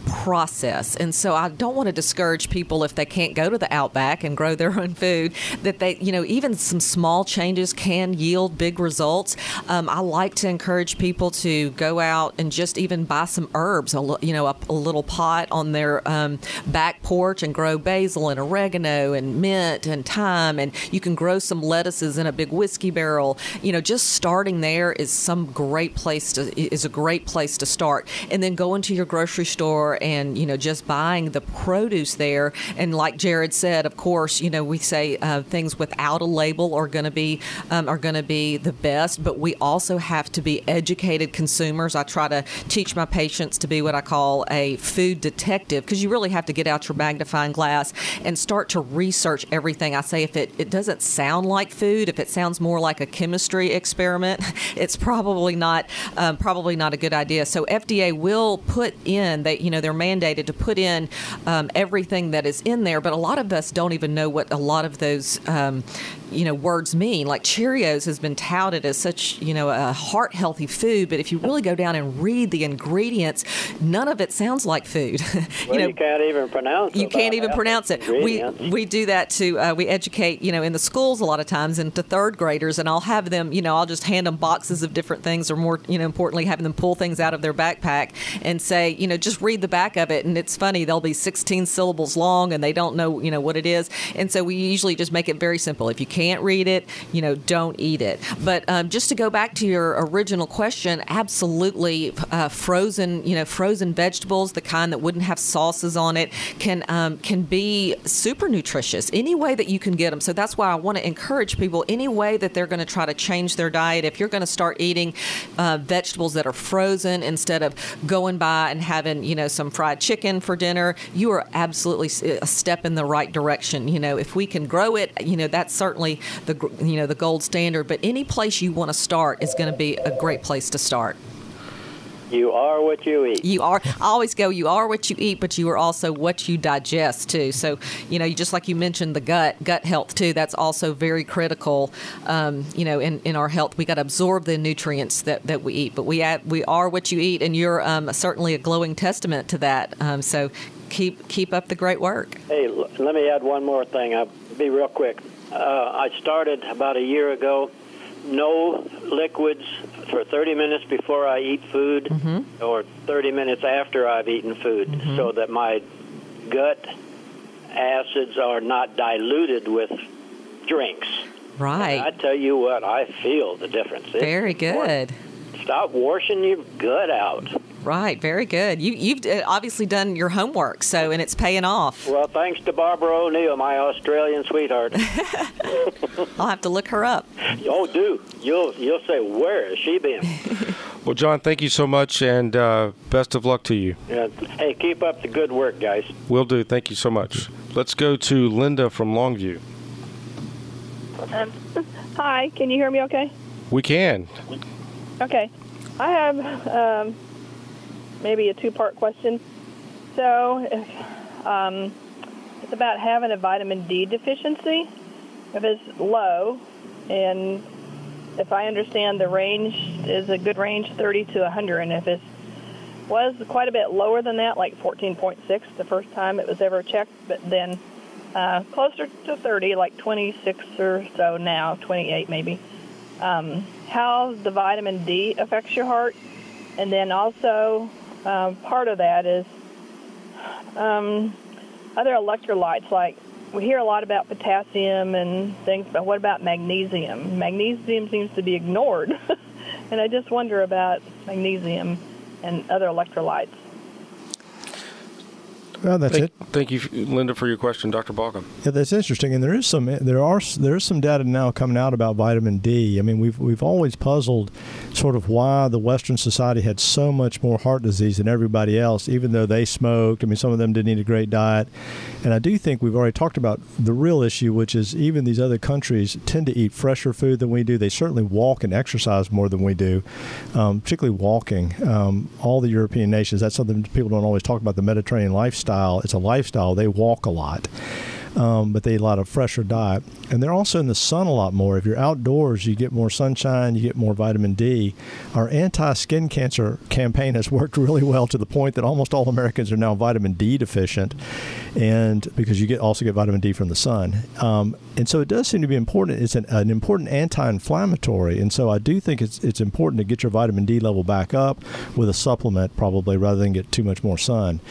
process. And so I don't want to discourage people if they can't go to the Outback and grow their own food, that they, you know, even some small changes can yield big results. Um, I like to encourage people to go out and just even buy some herbs, a, you know, a, a little pot on their um, back porch and grow basil and oregano and mint and thyme, and you can grow some lettuces in a big whiskey barrel. You know, just starting there is some great place to is a great place to start. And then going to your grocery store and, you know, just buying the produce there. And like Jared said, of course, you know, we say uh, things without a label are going to be um, are going to be the best, but we also have to be educated consumers. I try to teach my patients to be what I call a food detective, because you really have to get out your magnifying glass and start to research everything. I say if it, it doesn't sound like food, if it sounds more like a chemistry experiment, it's probably not um, probably not a good idea. So F D A will put in, they, you know, they're mandated to put in um, everything that is in there, but a lot of us don't even know what a lot of those um, you know, words mean. Like Cheerios has been touted as such, you know, a heart healthy food, but if you really go down and read the ingredients, none of it sounds like food. you well, know, you can't even pronounce it. You can't even pronounce it. We we do that to uh, we educate, you know, in the schools a lot of times, and to third graders, and I'll have them, you know, I'll just hand them boxes of different things, or more, you know, importantly, having them pull things out of their backpack and say, you know, just read the back of it. And it's funny, they'll be sixteen syllables long and they don't know, you know, what it is. And so we usually just make it very simple. If you can't read it, you know, don't eat it. But um, just to go back to your original question, absolutely, uh, frozen, you know, frozen vegetables, the kind that wouldn't have sauces on it, can um, can be super nutritious any way that you can get them. So that's why I want to encourage people, any way that they're going to try to change their diet, if you're going to start eating uh, vegetables that are frozen instead of going by and having, you know, some fried chicken for dinner, you are absolutely a step in the right direction. You know, if we can grow it, you know, that's certainly the, you know, the gold standard. But any place you want to start is going to be a great place to start. You are what you eat. You are. I always go, you are what you eat, but you are also what you digest, too. So, you know, you, just like you mentioned the gut, gut health, too, that's also very critical, um, you know, in, in our health. We got to absorb the nutrients that, that we eat. But we add, we are what you eat, and you're um, certainly a glowing testament to that. Um, so keep keep up the great work. Hey, l- let me add one more thing. I'll be real quick. Uh, I started about a year ago, no liquids for thirty minutes before I eat food, mm-hmm. or thirty minutes after I've eaten food, mm-hmm. so that my gut acids are not diluted with drinks. Right. And I tell you what, I feel the difference. It's Very good. More, stop washing your gut out. Right, very good. You, you've obviously done your homework, so, and it's paying off. Well, thanks to Barbara O'Neill, my Australian sweetheart. I'll have to look her up. Oh, do. You'll you'll say, where has she been? Well, John, thank you so much, and uh, best of luck to you. Yeah. Hey, keep up the good work, guys. Will do. Thank you so much. Let's go to Linda from Longview. Um, hi, can you hear me okay? We can. Okay. I have um, maybe a two-part question. So um, it's about having a vitamin D deficiency. If it's low, and if I understand the range is a good range, thirty to one hundred, and if it was quite a bit lower than that, like fourteen point six the first time it was ever checked, but then uh, closer to thirty, like twenty-six or so now, twenty-eight maybe. Um, how the vitamin D affects your heart, and then also um, part of that is um, other electrolytes. Like we hear a lot about potassium and things, but what about magnesium? Magnesium seems to be ignored, and I just wonder about magnesium and other electrolytes. Well, that's thank, it. Thank you, Linda, for your question, Doctor Balcom. Yeah, that's interesting, and there is some there are there is some data now coming out about vitamin D. I mean, we've we've always puzzled sort of why the Western society had so much more heart disease than everybody else, even though they smoked. I mean, some of them didn't eat a great diet, and I do think we've already talked about the real issue, which is even these other countries tend to eat fresher food than we do. They certainly walk and exercise more than we do, um, particularly walking. Um, all the European nations, that's something people don't always talk about, the Mediterranean lifestyle. It's a lifestyle. They walk a lot. um, but they eat a lot of fresher diet. And they're also in the sun a lot more. If you're outdoors, you get more sunshine, you get more vitamin D. Our anti-skin cancer campaign has worked really well to the point that almost all Americans are now vitamin D deficient, and because you get also get vitamin D from the sun. Um, and so it does seem to be important. It's an, an important anti-inflammatory, and so I do think it's it's important to get your vitamin D level back up with a supplement probably rather than get too much more sun.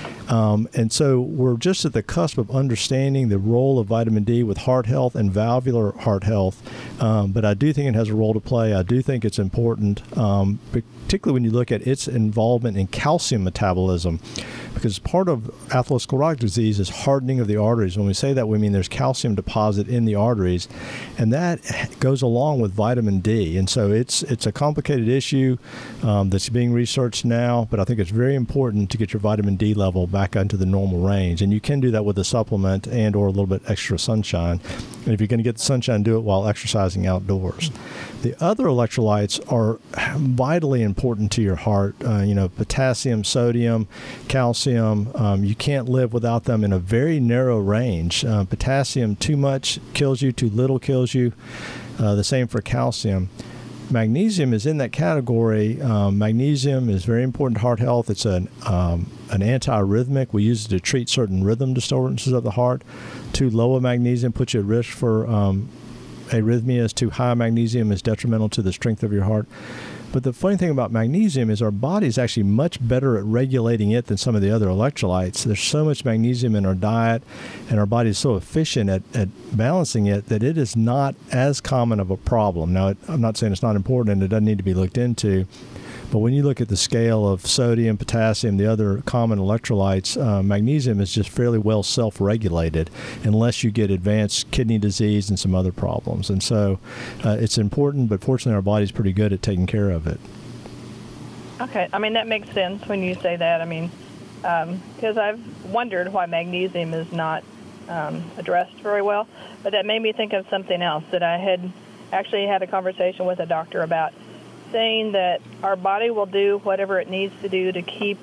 Um, and so we're just at the cusp of understanding the role of vitamin D with heart health and valvular heart health. Um, but I do think it has a role to play. I do think it's important, um, particularly when you look at its involvement in calcium metabolism, because part of atherosclerotic disease is hardening of the arteries. When we say that, we mean there's calcium deposit in the arteries, and that goes along with vitamin D. And so it's it's a complicated issue um, that's being researched now, but I think it's very important to get your vitamin D level back into the normal range. And you can do that with a supplement and or a little bit extra sunshine. And if you're going to get the sunshine, do it while exercising outdoors. The other electrolytes are vitally important to your heart. Uh, you know, potassium, sodium, calcium. Um, you can't live without them in a very narrow range. Uh, potassium, too much kills you, too little kills you. Uh, the same for calcium. Magnesium is in that category. Um, magnesium is very important to heart health. It's an um, an antiarrhythmic. We use it to treat certain rhythm disturbances of the heart. Too low of magnesium puts you at risk for um, arrhythmias. Too high magnesium is detrimental to the strength of your heart. But the funny thing about magnesium is our body is actually much better at regulating it than some of the other electrolytes. There's so much magnesium in our diet, and our body is so efficient at, at balancing it that it is not as common of a problem. Now, it, I'm not saying it's not important and it doesn't need to be looked into, but when you look at the scale of sodium, potassium, the other common electrolytes, uh, magnesium is just fairly well self-regulated unless you get advanced kidney disease and some other problems. And so uh, it's important, but fortunately our body's pretty good at taking care of it. Okay. I mean, that makes sense when you say that. I mean, because um, I've wondered why magnesium is not um, addressed very well. But that made me think of something else that I had actually had a conversation with a doctor about, saying that our body will do whatever it needs to do to keep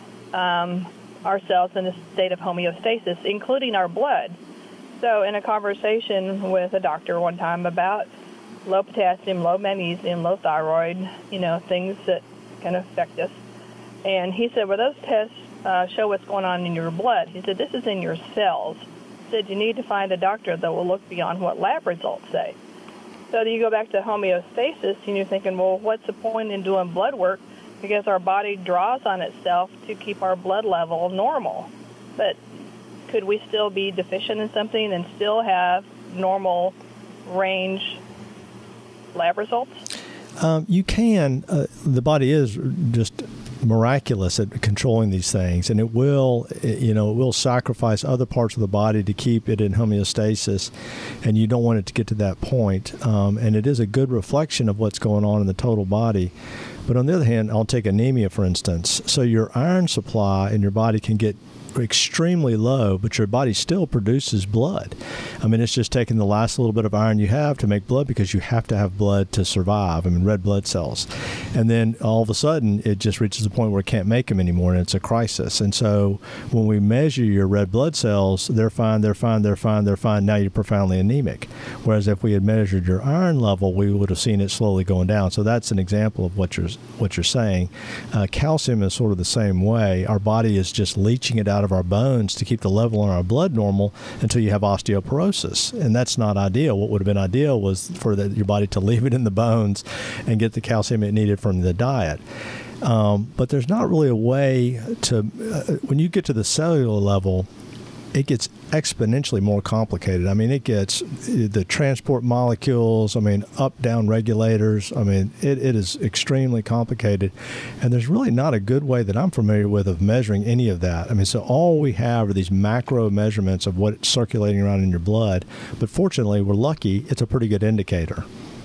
um, ourselves in a state of homeostasis, including our blood. So in a conversation with a doctor one time about low potassium, low magnesium, low thyroid, you know, things that can affect us, and he said, well, those tests uh, show what's going on in your blood. He said, this is in your cells. He said, you need to find a doctor that will look beyond what lab results say. So then you go back to homeostasis, and you're thinking, well, what's the point in doing blood work? Because our body draws on itself to keep our blood level normal. But could we still be deficient in something and still have normal range lab results? Um, you can. Uh, the body is just miraculous at controlling these things, and it will, you know, it will sacrifice other parts of the body to keep it in homeostasis, and you don't want it to get to that point. Um, and it is a good reflection of what's going on in the total body. But on the other hand, I'll take anemia, for instance. So your iron supply in your body can get extremely low, but your body still produces blood. I mean, it's just taking the last little bit of iron you have to make blood, because you have to have blood to survive. I mean, red blood cells. And then all of a sudden, it just reaches a point where it can't make them anymore, and it's a crisis. And so when we measure your red blood cells, they're fine, they're fine, they're fine, they're fine. Now you're profoundly anemic. Whereas if we had measured your iron level, we would have seen it slowly going down. So that's an example of what you're, what you're saying. Uh, calcium is sort of the same way. Our body is just leaching it out of our bones to keep the level in our blood normal until you have osteoporosis, and that's not ideal. What would have been ideal was for the, your body to leave it in the bones and get the calcium it needed from the diet. Um, but there's not really a way to, uh, when you get to the cellular level, it gets exponentially more complicated. I mean, it gets the transport molecules, I mean, up-down regulators. I mean, it, it is extremely complicated. And there's really not a good way that I'm familiar with of measuring any of that. I mean, so all we have are these macro measurements of what's circulating around in your blood. But fortunately, we're lucky, it's a pretty good indicator.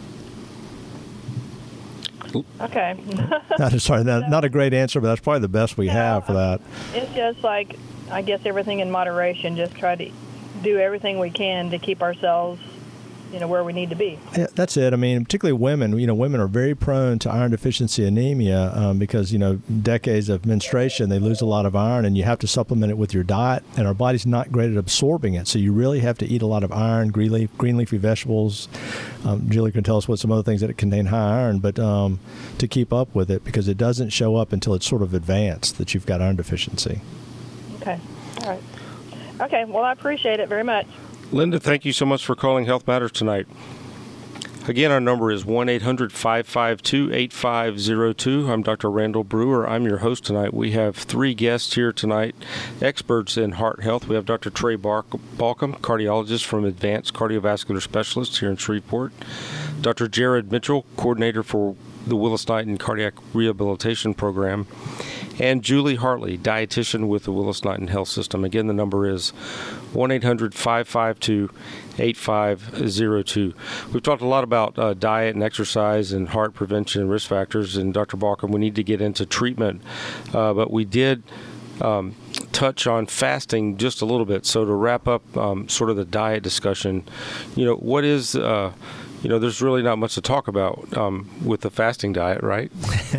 Okay. not, sorry, not, not a great answer, but that's probably the best we no, have for that. It's just like, I guess everything in moderation, just try to do everything we can to keep ourselves you know, where we need to be. Yeah, that's it. I mean, particularly women, you know, women are very prone to iron deficiency anemia um, because, you know, decades of menstruation, they lose a lot of iron, and you have to supplement it with your diet, and our body's not great at absorbing it. So you really have to eat a lot of iron, green, leaf, green leafy vegetables. Um, Julie can tell us what some other things that contain high iron, but um, to keep up with it, because it doesn't show up until it's sort of advanced that you've got iron deficiency. Okay. All right. Okay. Well, I appreciate it very much. Linda, thank you so much for calling Health Matters tonight. Again, our number is one eight hundred five five two eight five zero two. I'm Doctor Randall Brewer. I'm your host tonight. We have three guests here tonight, experts in heart health. We have Doctor Trey Bar- Balcom, cardiologist from Advanced Cardiovascular Specialists here in Shreveport. Doctor Jared Mitchell, coordinator for the Willis-Knighton Cardiac Rehabilitation Program. And Julie Hartley, dietitian with the Willis-Knighton Health System. Again, the number is one eight hundred five five two eight five zero two. We've talked a lot about uh, diet and exercise and heart prevention and risk factors. And Doctor Balcom, we need to get into treatment. Uh, but we did um, touch on fasting just a little bit. So to wrap up um, sort of the diet discussion, you know, what is... Uh, You know, there's really not much to talk about um, with the fasting diet, right?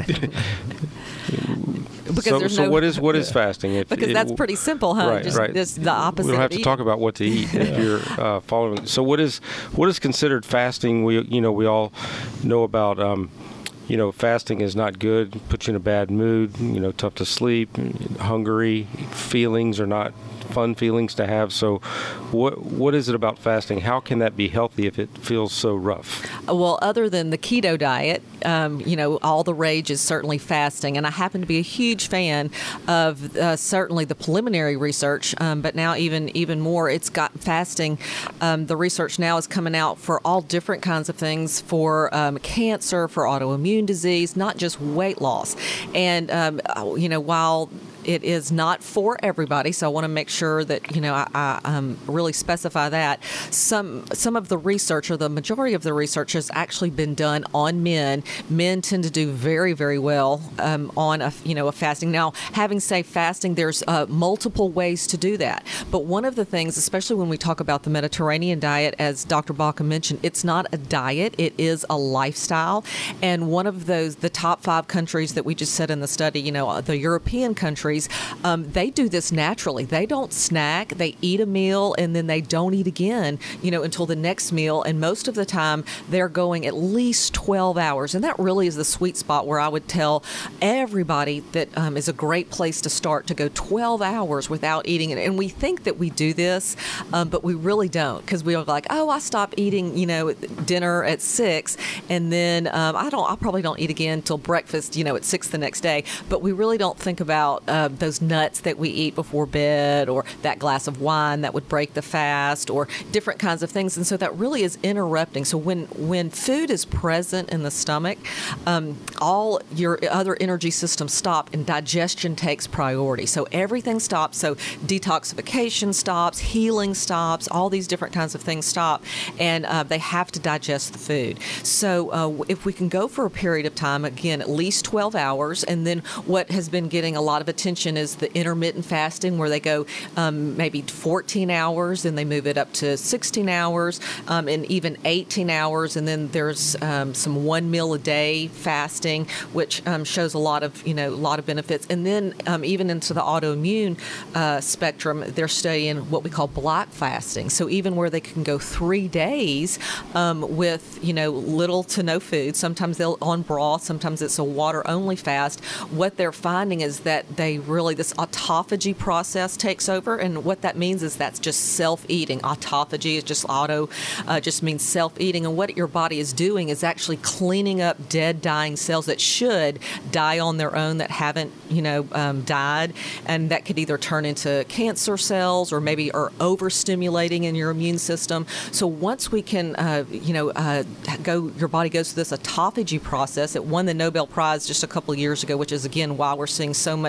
Because so, there's so no, what is what is fasting? If, because it, that's pretty simple, huh? Right, just, right. just the opposite. We don't have of to eating. talk about what to eat if you're uh, following. So what is what is considered fasting? We you know we all know about. Um, You know, fasting is not good, puts you in a bad mood, you know, tough to sleep, hungry, feelings are not fun feelings to have. So what what is it about fasting? How can that be healthy if it feels so rough? Well, other than the keto diet, um, you know, all the rage is certainly fasting. And I happen to be a huge fan of uh, certainly the preliminary research, um, but now even even more, it's got fasting. Um, the research now is coming out for all different kinds of things, for um, cancer, for autoimmune disease, not just weight loss. And, um, you know, while it is not for everybody, so I want to make sure that, you know, I, I um, really specify that. Some some of the research, or the majority of the research, has actually been done on men. Men tend to do very, very well um, on, a, you know, a fasting. Now, having said fasting, there's uh, multiple ways to do that. But one of the things, especially when we talk about the Mediterranean diet, as Doctor Balcom mentioned, it's not a diet, it is a lifestyle. And one of those, the top five countries that we just said in the study, you know, the European countries, Um, they do this naturally. They don't snack. They eat a meal and then they don't eat again, you know, until the next meal. And most of the time, they're going at least twelve hours. And that really is the sweet spot where I would tell everybody that um, is a great place to start, to go twelve hours without eating it. And we think that we do this, um, but we really don't, because we are like, oh, I stopped eating, you know, dinner at six, and then um, I don't. I probably don't eat again until breakfast, you know, at six the next day. But we really don't think about uh, those nuts that we eat before bed, or that glass of wine that would break the fast, or different kinds of things. And so that really is interrupting. So when, when food is present in the stomach, um, all your other energy systems stop and digestion takes priority. So everything stops. So detoxification stops, healing stops, all these different kinds of things stop, and uh, they have to digest the food. So uh, if we can go for a period of time, again, at least twelve hours, and then what has been getting a lot of attention is the intermittent fasting, where they go um, maybe fourteen hours, and they move it up to sixteen hours, um, and even eighteen hours. And then there's um, some one meal a day fasting, which um, shows a lot of, you know, a lot of benefits. And then um, even into the autoimmune uh, spectrum, they're studying what we call block fasting. So even where they can go three days um, with, you know, little to no food. Sometimes they'll on broth, sometimes it's a water only fast. What they're finding is that they really, this autophagy process takes over, and what that means is that's just self-eating. Autophagy is just auto, uh, just means self-eating, and what your body is doing is actually cleaning up dead, dying cells that should die on their own, that haven't, you know, um, died, and that could either turn into cancer cells or maybe are overstimulating in your immune system. So once we can, uh, you know, uh, go, your body goes through this autophagy process. It won the Nobel Prize just a couple of years ago, which is again why we're seeing so much new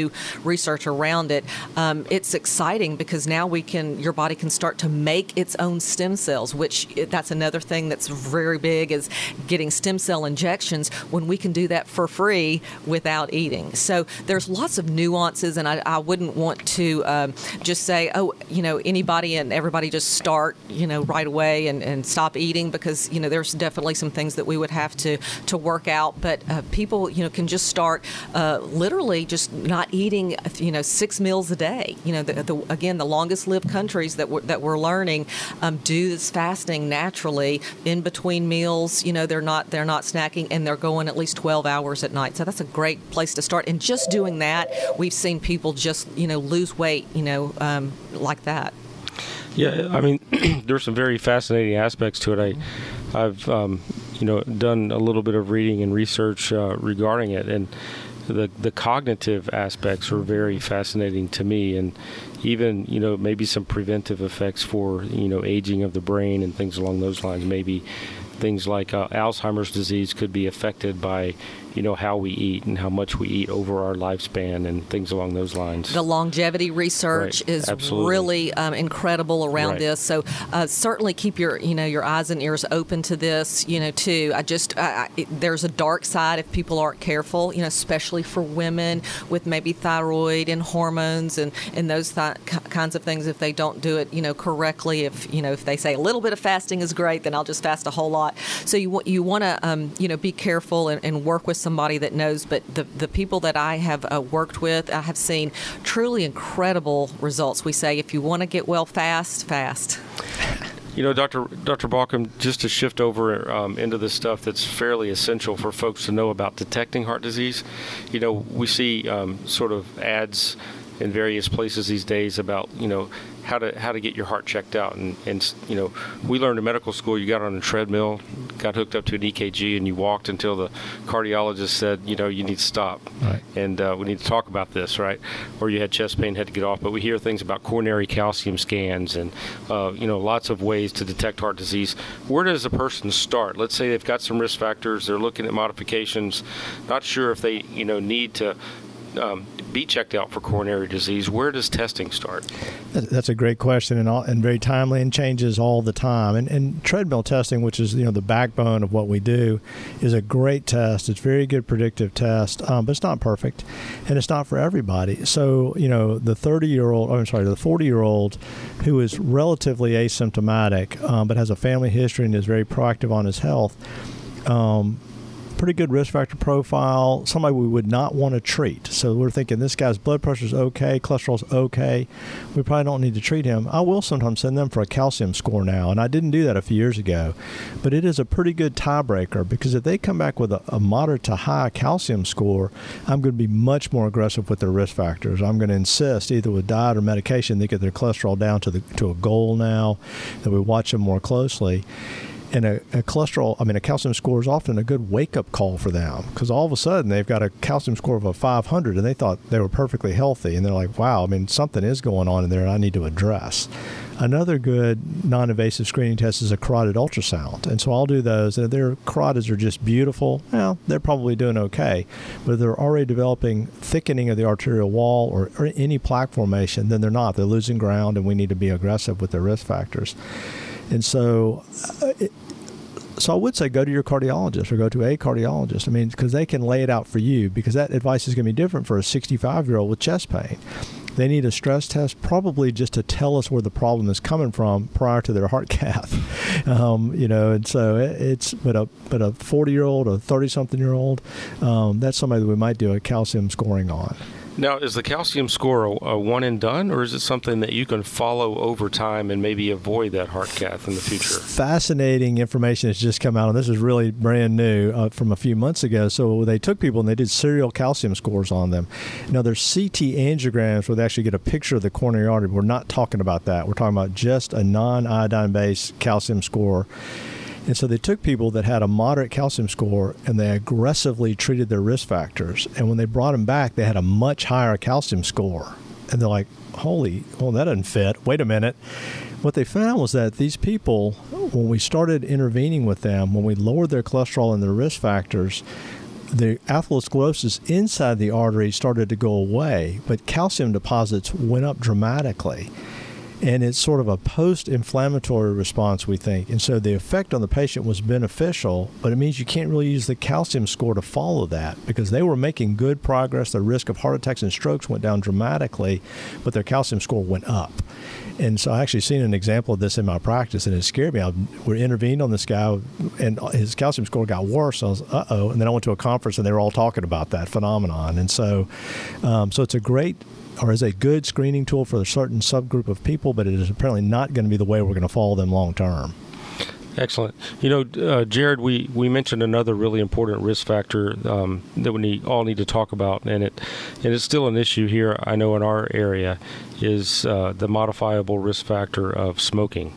new research around it. Um, it's exciting because now we can, your body can start to make its own stem cells, which that's another thing that's very big, is getting stem cell injections when we can do that for free without eating. So there's lots of nuances, and I, I wouldn't want to um, just say, oh, you know, anybody and everybody just start, you know, right away and, and stop eating, because, you know, there's definitely some things that we would have to, to work out. But uh, people, you know, can just start uh, literally just not eating, you know, six meals a day. You know, the, the, again, the longest lived countries that we're, that we're learning um, do this fasting naturally in between meals. You know, they're not they're not snacking, and they're going at least twelve hours at night. So that's a great place to start. And just doing that, we've seen people just, you know, lose weight, you know, um, like that. Yeah, I mean, there's some very fascinating aspects to it. I, I've, um, you know, done a little bit of reading and research uh, regarding it, and the the cognitive aspects are very fascinating to me, and even, you know, maybe some preventive effects for, you know, aging of the brain and things along those lines. Maybe things like uh, Alzheimer's disease could be affected by, you know, how we eat and how much we eat over our lifespan and things along those lines. The longevity research right. is Absolutely. really um, incredible around right. this. So uh, certainly keep your, you know, your eyes and ears open to this, you know, too. I just, I, I, there's a dark side if people aren't careful, you know, especially for women with maybe thyroid and hormones and, and those th- kinds of things. If they don't do it, you know, correctly, if, you know, if they say a little bit of fasting is great, then I'll just fast a whole lot. So you, you want to, um, you know, be careful and, and work with somebody that knows. But the, the people that I have uh, worked with, I have seen truly incredible results. We say, if you want to get well fast, fast. You know, Doctor Doctor Baucom, just to shift over um, into the stuff that's fairly essential for folks to know about detecting heart disease. You know, we see um, sort of ads in various places these days about, you know, how to how to get your heart checked out. And, and, you know, we learned in medical school, you got on a treadmill, got hooked up to an E K G, and you walked until the cardiologist said, you know, you need to stop. Right. And uh, we need to talk about this, right? Or you had chest pain, had to get off. But we hear things about coronary calcium scans and, uh, you know, lots of ways to detect heart disease. Where does a person start? Let's say they've got some risk factors, they're looking at modifications, not sure if they, you know, need to um, be checked out for coronary disease. Where does testing start? That's a great question, and all, and very timely, and changes all the time. And, and treadmill testing, which is, you know, the backbone of what we do, is a great test. It's a very good predictive test, um, but it's not perfect, and it's not for everybody. So, you know, the thirty-year-old, oh, I'm sorry, the forty-year-old who is relatively asymptomatic, um, but has a family history and is very proactive on his health, um, pretty good risk factor profile, somebody we would not want to treat. So we're thinking this guy's blood pressure's okay, cholesterol's okay, we probably don't need to treat him. I will sometimes send them for a calcium score now, and I didn't do that a few years ago. But it is a pretty good tiebreaker, because if they come back with a, a moderate to high calcium score, I'm going to be much more aggressive with their risk factors. I'm going to insist, either with diet or medication, they get their cholesterol down to the to a goal now, that we watch them more closely. And a, a cholesterol, I mean, a calcium score is often a good wake-up call for them, because all of a sudden they've got a calcium score of a five hundred, and they thought they were perfectly healthy, and they're like, wow, I mean, something is going on in there I need to address. Another good non-invasive screening test is a carotid ultrasound, and so I'll do those. And if their carotids are just beautiful, well, they're probably doing okay. But if they're already developing thickening of the arterial wall or, or any plaque formation, then they're not. They're losing ground, and we need to be aggressive with their risk factors. And so, uh, it, so I would say go to your cardiologist or go to a cardiologist. I mean, because they can lay it out for you, because that advice is going to be different for a sixty-five-year-old with chest pain. They need a stress test, probably just to tell us where the problem is coming from prior to their heart cath. Um, you know, and so it, it's but a but a forty-year-old, a thirty-something-year-old, um, that's somebody that we might do a calcium scoring on. Now, is the calcium score a, a one and done, or is it something that you can follow over time and maybe avoid that heart cath in the future? Fascinating information has just come out, and this is really brand new uh, from a few months ago. So they took people and they did serial calcium scores on them. Now, there's C T angiograms where they actually get a picture of the coronary artery. We're not talking about that. We're talking about just a non-iodine-based calcium score. And so they took people that had a moderate calcium score and they aggressively treated their risk factors. And when they brought them back, they had a much higher calcium score. And they're like, holy, well, that doesn't fit. Wait a minute. What they found was that these people, when we started intervening with them, when we lowered their cholesterol and their risk factors, the atherosclerosis inside the artery started to go away, but calcium deposits went up dramatically. And it's sort of a post-inflammatory response, we think. And so the effect on the patient was beneficial, but it means you can't really use the calcium score to follow that because they were making good progress. Their risk of heart attacks and strokes went down dramatically, but their calcium score went up. And so I actually seen an example of this in my practice, and it scared me. I, we intervened on this guy, and his calcium score got worse. I was, uh-oh. And then I went to a conference, and they were all talking about that phenomenon. And so, um, so it's a great or is a good screening tool for a certain subgroup of people, but it is apparently not going to be the way we're going to follow them long term. Excellent. You know, uh, Jared, we, we mentioned another really important risk factor um, that we need, all need to talk about, and it and it's still an issue here, I know, in our area, is uh, the modifiable risk factor of smoking.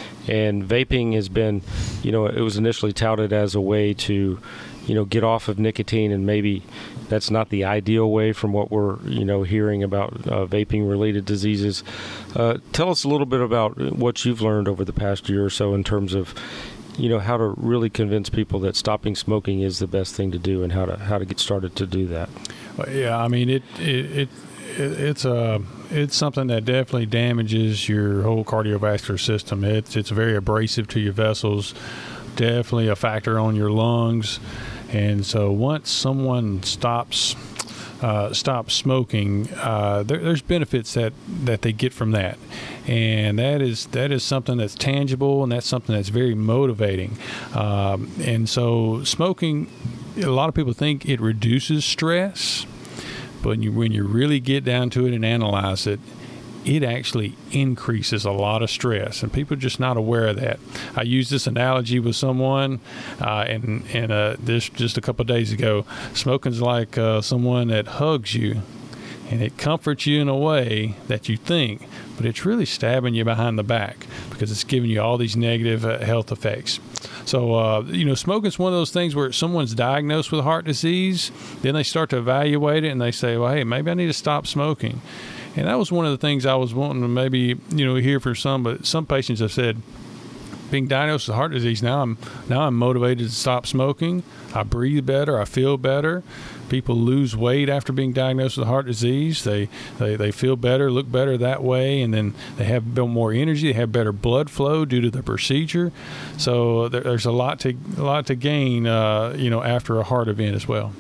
And vaping has been, you know, it was initially touted as a way to, you know, get off of nicotine, and maybe that's not the ideal way from what we're, you know, hearing about uh, vaping-related diseases. Uh, tell us a little bit about what you've learned over the past year or so in terms of, you know, how to really convince people that stopping smoking is the best thing to do, and how to how to get started to do that. Well, yeah, I mean, it it, it it's a it's something that definitely damages your whole cardiovascular system. It's it's very abrasive to your vessels. Definitely a factor on your lungs. And so once someone stops uh, stops smoking, uh, there, there's benefits that, that they get from that, and that is that is something that's tangible, and that's something that's very motivating. Um, and so smoking, a lot of people think it reduces stress, but when you, when you really get down to it and analyze it, it actually increases a lot of stress, and people are just not aware of that. I used this analogy with someone, uh, and and uh, this just a couple of days ago. Smoking's like uh, someone that hugs you, and it comforts you in a way that you think, but it's really stabbing you behind the back because it's giving you all these negative uh, health effects. So, uh, you know, smoking's one of those things where someone's diagnosed with heart disease, then they start to evaluate it, and they say, well, hey, maybe I need to stop smoking. And that was one of the things I was wanting to maybe, you know, hear from some, but some patients have said, being diagnosed with heart disease, now I'm now I'm motivated to stop smoking. I breathe better. I feel better. People lose weight after being diagnosed with heart disease. They, they, they feel better, look better that way, and then they have more energy. They have better blood flow due to the procedure. So there, there's a lot to a lot to gain, uh, you know, after a heart event as well.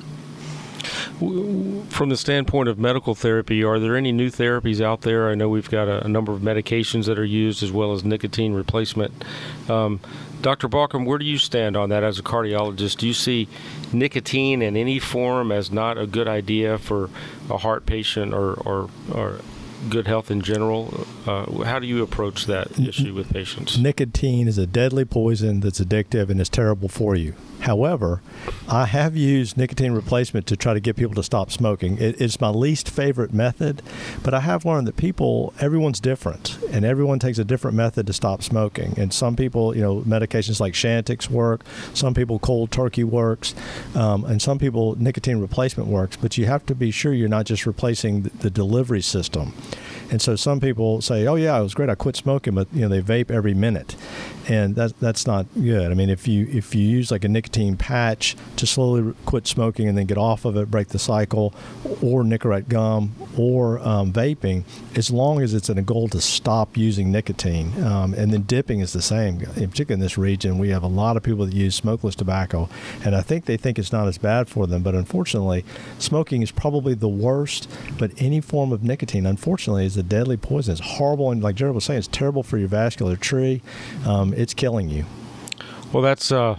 From the standpoint of medical therapy, are there any new therapies out there? I know we've got a, a number of medications that are used as well as nicotine replacement. Um, Doctor Baucom, where do you stand on that as a cardiologist? Do you see nicotine in any form as not a good idea for a heart patient or, or, or good health in general? Uh, how do you approach that issue with patients? Nicotine is a deadly poison that's addictive and is terrible for you. However, I have used nicotine replacement to try to get people to stop smoking. It, it's my least favorite method, but I have learned that people, everyone's different, and everyone takes a different method to stop smoking. And some people, you know, medications like Chantix work. Some people, cold turkey works. Um, and some people, nicotine replacement works. But you have to be sure you're not just replacing the, the delivery system. And so some people say, oh, yeah, it was great, I quit smoking, but, you know, they vape every minute. And that, that's not good. I mean, if you if you use like a nicotine patch to slowly quit smoking and then get off of it, break the cycle, or Nicorette gum, or um, vaping, as long as it's in a goal to stop using nicotine. Um, and then dipping is the same. In particular in this region, we have a lot of people that use smokeless tobacco, and I think they think it's not as bad for them. But unfortunately, smoking is probably the worst, but any form of nicotine, unfortunately, is a deadly poison. It's horrible, and like Jared was saying, it's terrible for your vascular tree. Um, it's killing you. Well, that's uh,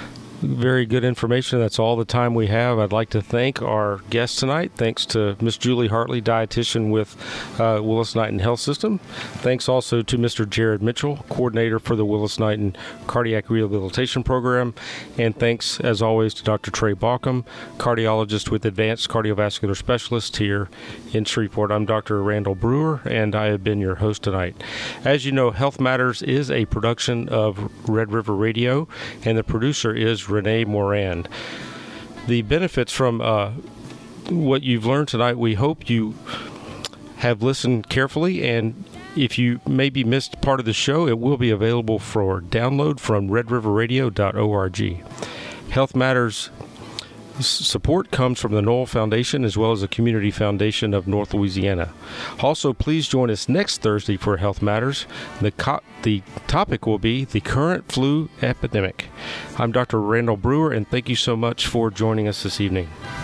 very good information. That's all the time we have. I'd like to thank our guest tonight. Thanks to Miss Julie Hartley, dietitian with uh, Willis-Knighton Health System. Thanks also to Mister Jared Mitchell, coordinator for the Willis-Knighton Cardiac Rehabilitation Program. And thanks, as always, to Doctor Trey Baucom, cardiologist with Advanced Cardiovascular Specialists here in Shreveport. I'm Doctor Randall Brewer, and I have been your host tonight. As you know, Health Matters is a production of Red River Radio, and the producer is Renee Moran. The benefits from uh, what you've learned tonight, we hope you have listened carefully, and if you maybe missed part of the show, it will be available for download from red river radio dot org. Health Matters Support comes from the Knoll Foundation as well as the Community Foundation of North Louisiana. Also, please join us next Thursday for Health Matters. The, co- the topic will be the current flu epidemic. I'm Doctor Randall Brewer, and thank you so much for joining us this evening.